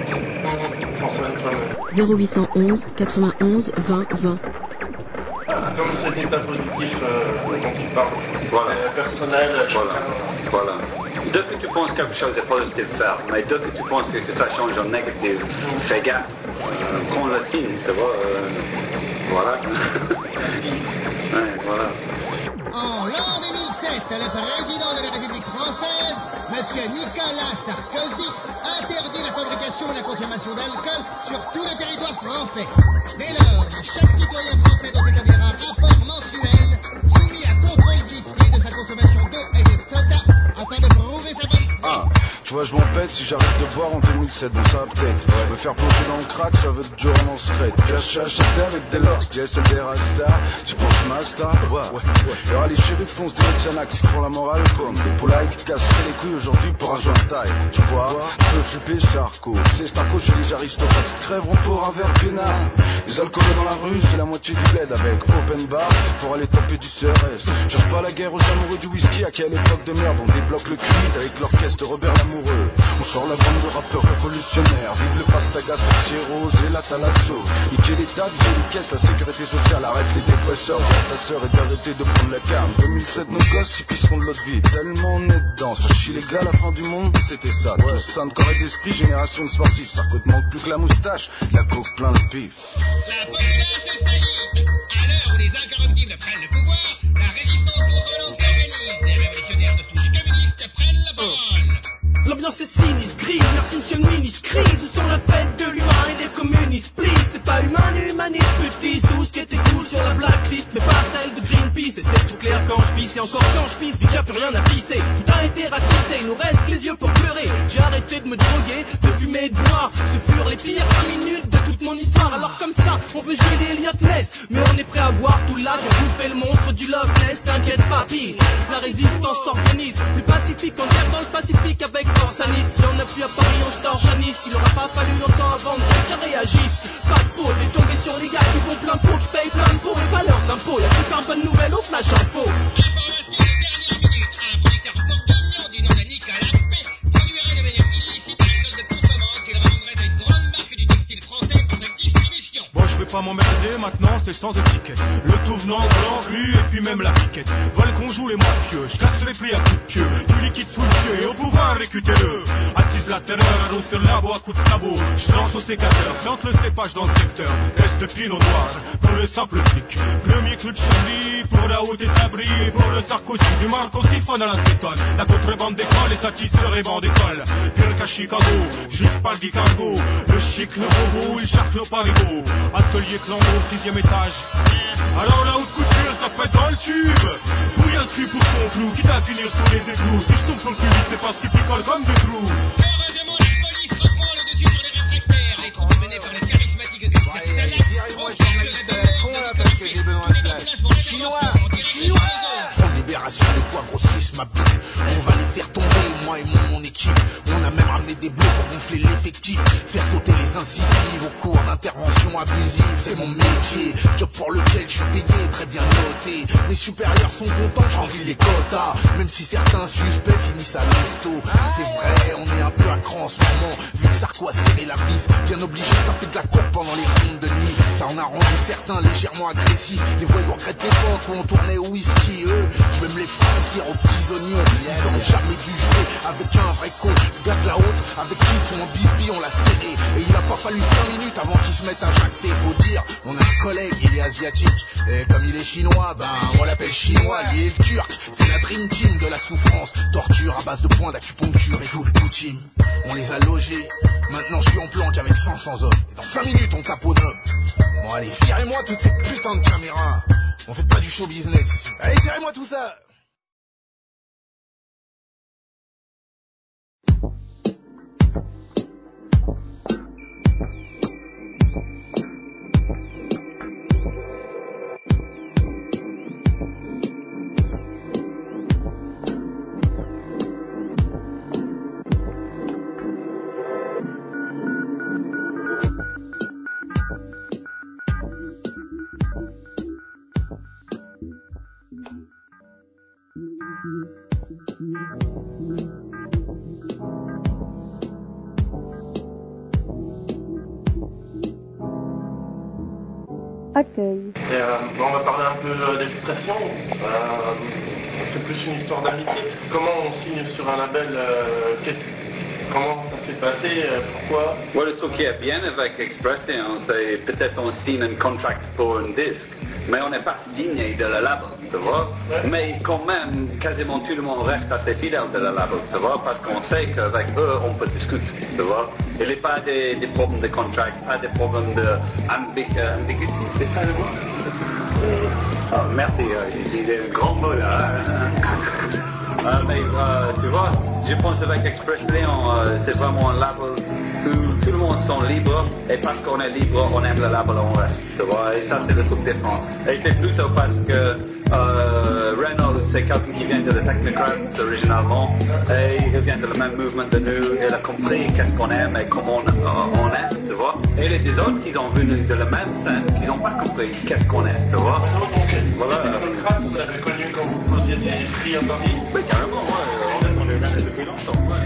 zéro huit un un quatre-vingt-onze vingt vingt. comme cet état positif euh, dont tu parles, voilà. euh, personnel, voilà. voilà. Dès que tu penses quelque chose est positif, faire, mais dès que tu penses que, que ça change en négatif, fais gaffe, euh, prends le signe, tu vois, euh, voilà. ouais, voilà. En l'an deux mille sept, le président de la République française, M. Nicolas Sarkozy, interdit la fabrication et la consommation d'alcool sur tout le territoire français. Dès lors, chaque citoyen français doit établir un rapport mensuel soumis à contrôle diffus de sa consommation d'eau et de soda afin de prouver sa bonne foi. Ah, tu vois, je m'en pète si j'arrête de boire en deux mille sept, bon ça va peut-être. Ouais. Me faire plonger dans le crack, ça veut être dur en secret. Caché à chanter avec des locks, yes, et des rastas. Tu penses ma star? Ouais, ouais, ouais. Y'aura les chéris fonce des Xanax qui font la morale comme des poulailles qui te casseraient les couilles aujourd'hui pour un joint de taille. Tu vois, je peux flipper Charcot. C'est Starco chez les aristocrates qui crèveront pour un verre peinard. Les alcooleux dans la rue, c'est la moitié du bled avec open bar pour aller taper du C R S. Cherche pas la guerre aux amoureux du whisky, à quelle époque de merde on débloque le cuit avec l'orchestre Robert Lamoureux. On sort la bande de rappeurs révolutionnaires. Vive le pastagas, Percier Rose et la Talasso. Niquer l'état, vider les caisses, la sécurité sociale. Arrête les dépresseurs, viens ta sœur et d'arrêter de prendre la cam. deux mille sept, nos gosses, ils pisseront de l'autre vie. Tellement on est dedans, ça chie les gars, la fin du monde, c'était ça. Ouais. Tout ça de corps et d'esprit, génération de sportifs. Ça coûte manque plus que la moustache, la coke plein de pif. La populace est faillite. À l'heure où les incorruptibles prennent le pouvoir, la résistance contre l'Empire s'organise. Les révolutionnaires de touche communiste prennent la parole. L'ambiance est sinistre, grise, merci monsieur le ministre, crise sur la fête de l'humain et des communistes, please. C'est pas humain, humaniste, petit, tout ce qui était cool sur la blacklist, mais pas celle de Greenpeace. Et c'est tout clair quand je pisse, et encore quand je pisse, déjà plus rien à pisser. Tout a été ratisé, il nous reste les yeux pour pleurer. J'ai arrêté de me droguer, de fumer et de boire. Ce furent les pires cinq minutes de toute mon histoire. Alors comme ça, on veut jouer les Elliot Ness, mais on est prêt à boire tout là pour bouffer le monstre du Loch Ness. T'inquiète pas, pire, la résistance s'organise, plus pacifique en guerre dans le Pacifique avec force à Nice. Si on n'a plus à Paris, on se torche à Nice. Il aura pas fallu longtemps avant que quelqu'un réagisse. Pas de peau, t'es tombé sur les gars qui font plein de pots, qui payent plein de pots et pas leurs impôts. Y'a plus qu'un bonne nouvelle au flash info. Je vais pas m'emmerder, maintenant c'est sans étiquette. Le tout venant blanc, glu et puis même la piquette. Veulent qu'on joue les mafieux, je casse les prix à coups de pied. Du liquide sous le pied et au pouvoir récutez-le. Attise la terreur, arrose sur la bois à coups de sabot. Je lance au sécateur, plante le cépage dans le secteur. Est de pinot noir, pour le simple fric. Premier clou de Chablis, pour la haute établie. Et pour le Sarkozy, du Marco siphonne à l'acétone. La contrebande d'école et satisfait banc d'école. Pire qu'à Chicago, juste pas le Chicago. Le chic, le bobo, il cherche le parigo. Atelier Clambeau, sixième étage. Alors la haute couture, ça pète dans le tube. Bouille un cul pour ton clou, quitte à finir sous les égouts. Si je tombe sur le cul, c'est parce qu'il picole comme des trous. Heureusement, la police reprend le dessus sur les réfractaires. Les troupes menées par les charismatiques du Virez-moi ce journaliste à la con là parce que j'ai besoin de place. Chinois, Chinois. En libération, les poivres grossissent ma bite. On va les faire tomber, moi et mon, mon équipe. On a même ramené des bleus pour gonfler l'effectif. Faire sauter les incisives au cours d'interventions abusives. C'est mon métier, job pour lequel je suis payé, très bien noté. Mes supérieurs sont contents, j'envie les quotas. Même si certains suspects finissent à l'hosto. C'est vrai, on est un peu à cran en ce moment. Vu que Sarko a serré la vis, bien obligé de taper de la courbe pendant les rondes de nuit. Ça en a rendu certains légèrement agressifs. Les voyous regrettent l'époque où on tournait au whisky. Eux, je vais me les farcir aux petits oignons. Ils ont jamais dû jouer avec un vrai con. Gars de la haute, avec qui sont en bisbille, on l'a serré. Et il a pas fallu cinq minutes avant qu'ils se mettent à jacter. Faut dire, on a un collègue, il est asiatique. Et comme il est chinois, ben on l'appelle chinois. Lui est le turc, c'est la dream team de la souffrance. Torture à base de points d'acupuncture et tout le poutine. On les a logés. Maintenant je suis en planque avec cinq cents hommes. Et dans cinq minutes on tape au noble. Bon allez, virez-moi toutes ces putains de caméras. On fait pas du show business ici. Allez, tirez-moi tout ça. Accueil. Et, euh, bon, on va parler un peu d'expression. Euh, c'est plus une histoire d'amitié. Comment on signe sur un label euh, Comment ça s'est passé euh, Pourquoi Ouais, le truc qui est bien avec Expression, c'est peut-être on signe un contrat pour un disque, mais on n'est pas signé de la label, tu vois. Ouais. Mais quand même, quasiment tout le monde reste assez fidèle de la label, tu vois, parce qu'on sait qu'avec eux, on peut discuter, tu vois. Il n'y a pas des, des problèmes de contrat, pas des problèmes d'ambiguïté, c'est ça le mot? Oh, merci, euh, j'ai dit un grand mot là. euh, mais euh, tu vois, je pense avec Expression, euh, c'est vraiment un label où tout le monde sont libres, et parce qu'on est libre, on aime le label, on reste, tu vois, et ça c'est le truc différent. Et c'est plutôt parce que euh, Renaud, c'est quelqu'un qui vient de la Technocrats originalement, et il vient de le même mouvement de nous, il a compris qu'est-ce qu'on aime et comment on, euh, on aime, tu vois. Et les des autres qui sont venus de la même scène, qui n'ont pas compris qu'est-ce qu'on aime, tu vois. Voilà. Les Technocrats, vous l'avez connu quand vous posiez des prix à Paris? Oui, carrément, ouais, on les connaît depuis longtemps. Ouais.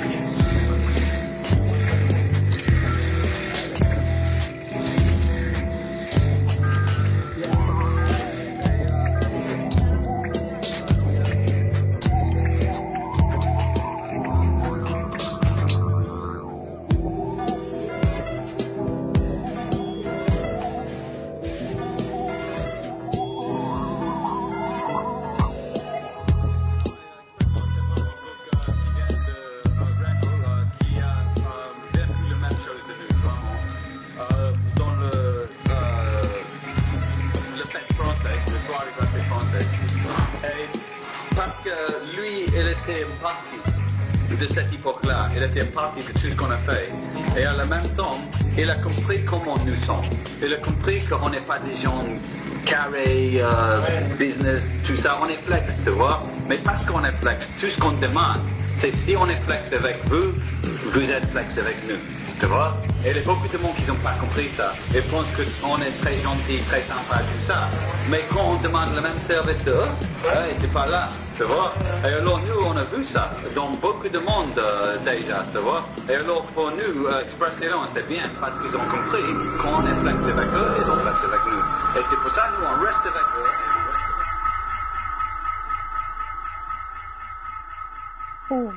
De cette époque-là, il était partie de tout ce qu'on a fait. Et en même temps, il a compris comment nous sommes. Il a compris qu'on n'est pas des gens carrés, euh, business, tout ça. On est flex, tu vois. Mais parce qu'on est flex, tout ce qu'on demande, c'est si on est flex avec vous, vous êtes flex avec nous. Tu vois? Et il y a beaucoup de monde qui n'ont pas compris ça. Ils pensent qu'on est très gentil, très sympa, tout ça. Mais quand on demande le même service de eux, hey, c'est pas là. Tu vois? Et alors nous, on a vu ça dans beaucoup de monde euh, déjà, tu vois? Et alors pour nous, euh, Expression, c'est bien parce qu'ils ont compris qu'on est flex avec eux, ils ont flex avec nous. Et c'est pour ça nous, on reste avec eux. Oh.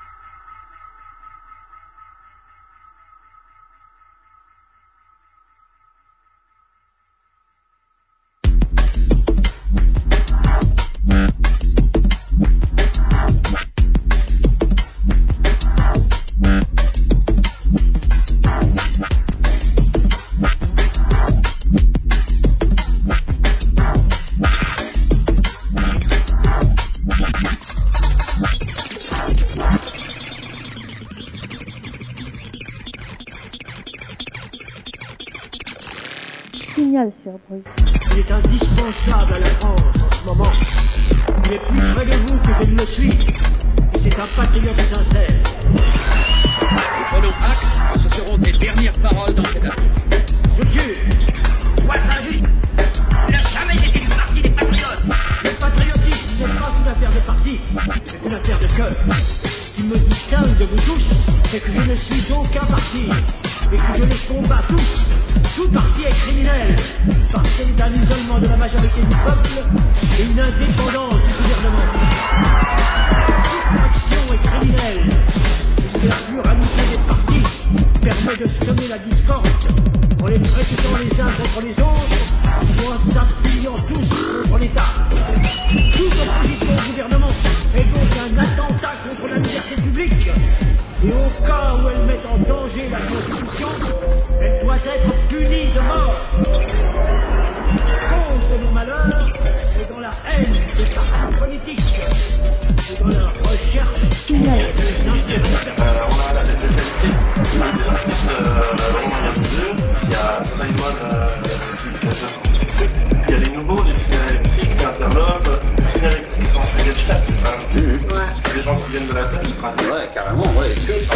Signal sur bruit. Il est indispensable à la France en ce moment. Il est plus près de vous que je ne le suis. Et c'est un patriote sincère. Nous prenons acte que ce seront tes dernières paroles dans cette affaire. Je jure. Toi, Saint-Just, tu n'as jamais été du parti des patriotes. Le patriotisme n'est pas une affaire de parti, c'est une affaire de cœur. Ce qui me distingue de vous tous, c'est que je ne suis d'aucun parti. Et que je les combats tous. Tout parti est criminel, parce qu'il est un isolement de la majorité du peuple et une indépendance du gouvernement. Toute action est criminelle, puisque la pluralité des partis permet de semer la discorde en les précipitant les uns contre les autres ou en s'appuyant tous contre l'État. Toute opposition au gouvernement est donc un attentat contre la liberté publique. Et au cas où elle met en danger la Constitution, elle doit être punie de mort. Cause de nos malheurs est dans la haine des partis politiques et dans leur recherche des intérêts. Euh, on a la tête de qualité, on a des artistes, euh, vraiment il y a deux, il y a Simon, euh, il y a les nouveaux, les cinéalectriques, les interlopes, les cinéalectriques qui sont en Schweden Chat, c'est pas des gens qui viennent de la tête, ouais, carrément, ouais.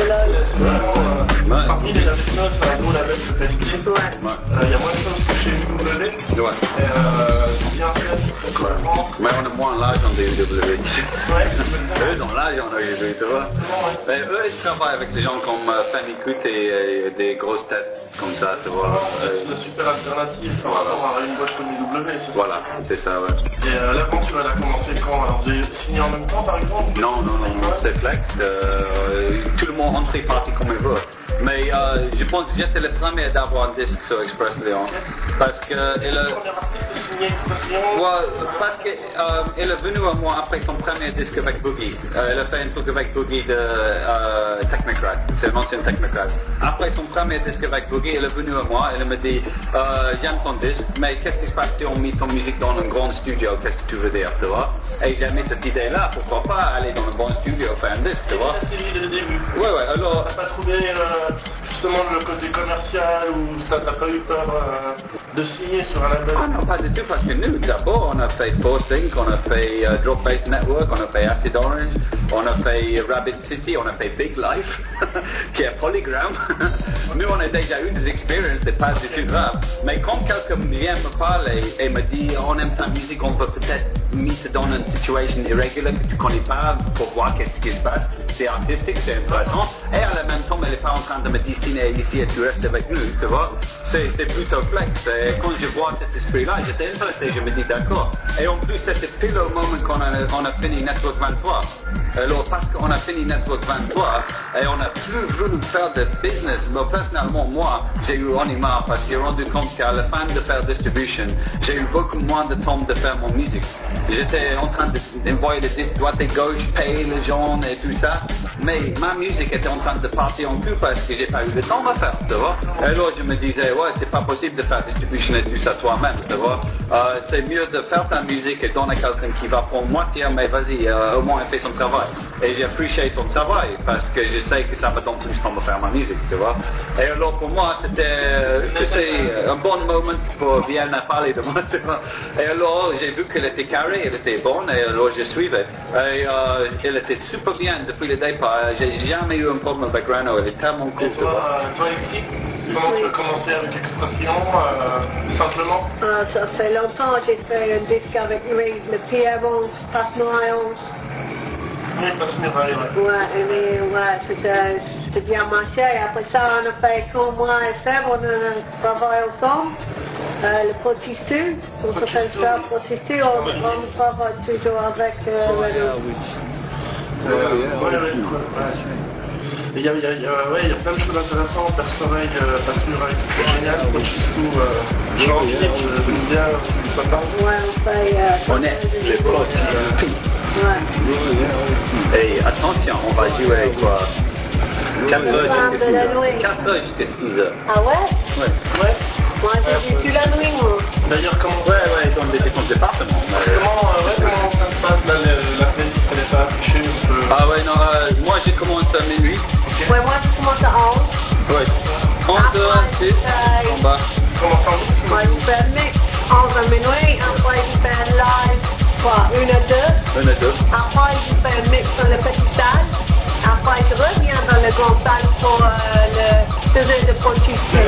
Parmi les Latinos, un gros label de qualité, il euh, y a moins de choses que chez W. Ouais. Et euh, c'est bien fait, c'est très cohérent, Mais on a moins l'âge en D W. Eux, dans l'âge en D W, tu vois. Mais eux, ils travaillent avec des gens comme euh, Fanny Coot et, et des grosses têtes comme ça, tu vois. C'est une super alternative par rapport à une boîte comme D W, c'est ça? Voilà, c'est ça, ouais. Et euh, l'aventure, elle a commencé quand? Alors, vous avez signé en même temps, par exemple? Non, non, non, non, c'est flex. Euh, tout le monde entre et parti comme il veut. Mais euh, je pense que j'étais le premier d'avoir un disque sur Express Léon. Parce que il a... Ouais, parce que euh, il est venu à moi après son premier disque avec Boogie. Euh, il a fait un truc avec Boogie de euh, Technocrat. C'est un ancien Technocrat. Après son premier disque avec Boogie, il est venu à moi. Il m'a dit euh, j'aime ton disque, mais qu'est-ce qui se passe si on met ton musique dans un grand studio? Qu'est-ce que tu veux dire, tu vois? Et j'ai mis cette idée-là. Pourquoi pas aller dans un bon studio faire un disque, tu vois? C'est lui dès le début. Ouais, ouais, alors... T'as pas trouvé euh, justement le côté commercial ou t'as pas eu peur euh, de signer sur un label? Ah non, pas du tout, parce que nous, d'abord, on a fait Forcing, on a fait uh, Drop Bass Network, on a fait Acid Orange, on a fait Rabbit City, on a fait Big Life, qui est Polygram. Nous, on a déjà eu des expériences, c'est pas du tout grave. Mais quand quelqu'un vient me parler et me dit on aime ta musique, on veut peut-être mettre dans une situation irrégulière que tu connais pas pour voir qu'est-ce qui se passe, c'est artistique, c'est intéressant. Et à la même temps, elle n'est pas en train de me destiner ici et tu restes avec nous, tu vois. C'est, c'est plutôt flex. Et quand je vois cet esprit-là, j'étais intéressé, je me dis d'accord. Et en plus, c'était pile au moment qu'on a, on a fini Network vingt-trois. Alors, parce qu'on a fini Network vingt-trois et on n'a plus voulu faire de business, mais personnellement, moi, j'ai eu en marre parce que j'ai rendu compte qu'à la fin de faire distribution, j'ai eu beaucoup moins de temps de faire mon musique. J'étais en train d'envoyer des disques droite et gauche, payer les gens et tout ça, mais ma musique était en train de partir en cul parce que j'ai pas eu le temps de faire, tu vois. Et alors, je me disais, ouais, c'est pas possible de faire distribution et tout ça toi-même, tu vois. Euh, c'est mieux de faire ta musique et donner à quelqu'un qui va prendre moitié, mais vas-y, euh, au moins il fait son travail. Et j'ai apprécié son travail parce que je sais que ça me donne plus temps de faire ma musique, tu vois. Et alors pour moi, c'était, c'était un bon moment pour bien parler de moi, tu vois. Et alors j'ai vu qu'elle était carrée, elle était bonne, et alors je suivais. Et euh, elle était super bien depuis le départ. J'ai jamais eu un problème avec Renault, elle est tellement cool, et tu toi, vois. toi Alexis, comment tu as commencé avec Expression, euh, simplement? Ah, ça fait longtemps que j'ai fait un disque avec lui, le P M onze, Passe Noyon. Oui, Passe Muraille, ouais. Ouais, mais ouais, c'était, c'était bien marché. Et après ça, on a fait comme moi et Feb, on a travaillé ensemble. Euh, le Protistu, on s'appelle ça Protistu, on, on travaille toujours avec euh, Renault. Ouais, ouais, ouais. Il y a, il y a, il y a, ouais, il y a plein de choses intéressantes. Perce-Oreille, euh, Passe-Muraille, c'est génial. Protistu, euh, Jean-Philippe, j'aime bien ce que ça parle. Ouais, on fait. Euh, on est les Protistu. Ouais. Et attention, on va jouer quoi? quatre heures jusqu'à six heures. quatre heures jusqu'à six heures. Ah ouais? Ouais. Ouais. Moi, j'ai vécu la nuit, moi. D'ailleurs, comment... Ouais, ouais, dans des différents départements. Mais... Comment, euh, ouais, comment ça se passe, là, le, la playlist, elle n'est pas affichée un peu... Ah ouais, non, euh, moi j'ai commencé à minuit. Okay. Ouais, moi j'ai commencé à onze. Ouais. onze heures, six, en bas. Comment ça se Moi, je fais un mix, onze à minuit, après je fais un live, quoi, une à deux. Une à deux. Après, je fais un mix dans le petit salle. Après, je reviens dans le grand salle pour euh, le deuxième de Protistu.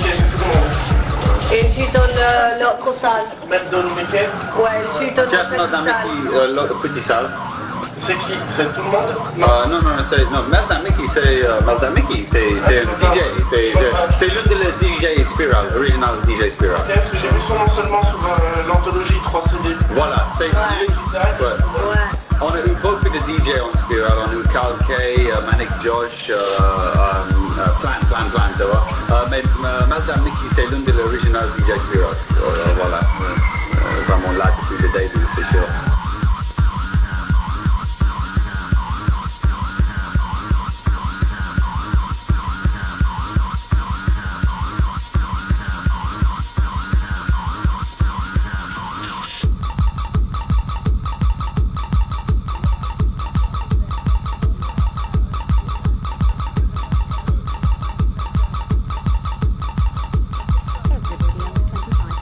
Et je suis dans le, l'autre salle. Même dans le Mickey? Ouais, je suis dans Jeff, le non, dans petit euh, l'autre petit salle. C'est qui? C'est tout le monde? Non, euh, non, non, c'est, non, Melda Mickey, c'est, euh, Melda Mickey, c'est, c'est un D J, c'est, c'est, c'est l'une des D J Spiral, original D J Spiral. Ok, parce que j'ai vu son nom seulement sur euh, l'anthologie trois C D. Voilà, c'est, ouais. Ouais. Ouais. On a eu beaucoup de D J en Spiral, on a eu Carl Kay, uh, Manic Josh, uh, um, uh, plein, plein, plein, tu vois. Uh, mais uh, Melda Mickey, c'est l'une des original D J Spiral, uh, voilà, uh, vraiment là depuis le début, c'est sûr. Everybody under twenty-five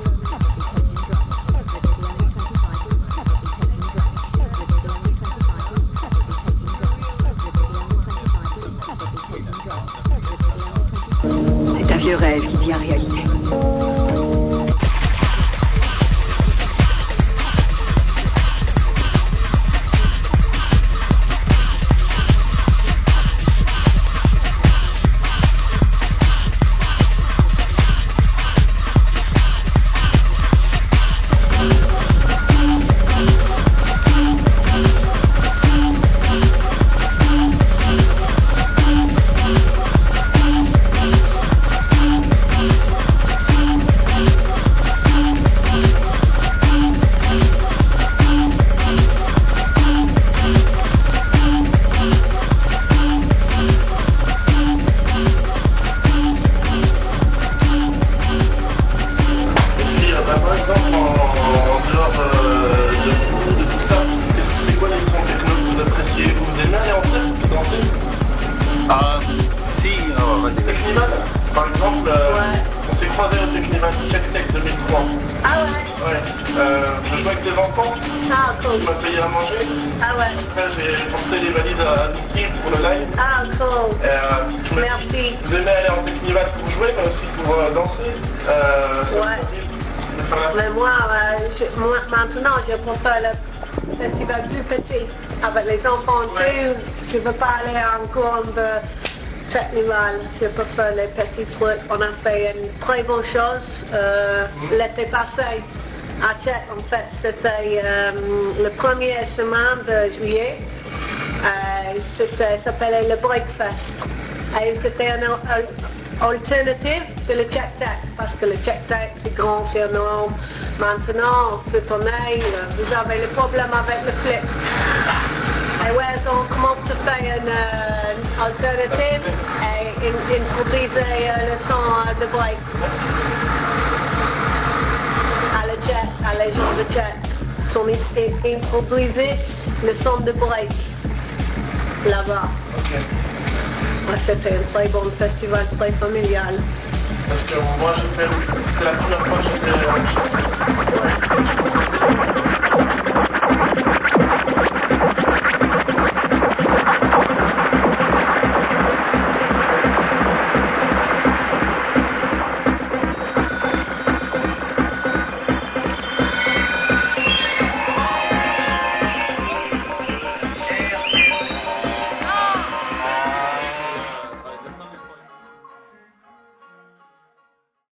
Ah ouais? Ouais. Euh, je jouais avec des enfants. Ah cool. Tu m'as payé à manger. Ah ouais. Après, j'ai porté les valises à Niki pour le live. Ah cool. Et, euh, Merci. Vous aimez aller en Technival pour jouer, mais aussi pour euh, danser. Euh, ouais. Mais moi, euh, je, moi, maintenant, je préfère le festival plus petit. Avec les enfants, ouais. Je ne veux pas aller encore de festival. Je préfère les petits trucs. On a fait une très bonne chose euh, mmh. l'été passé. À Tchèque, en fait, c'était euh, le premier semaine de juillet. Euh, c'était, ça s'appelait le Breakfast. Et c'était un, un alternative de le Check Tech, parce que le Check Tech c'est grand, c'est énorme. Maintenant, cette année, vous avez le problème avec le flip. Et ouais, on commence à faire une, une alternative et introduire le son de break. À le Check, à les gens de Check, sont introduisés le son de break là-bas. Okay. C'était un très bon festival, très familial. Parce que moi, j'ai fait, c'était la première fois que j'étais en Chine.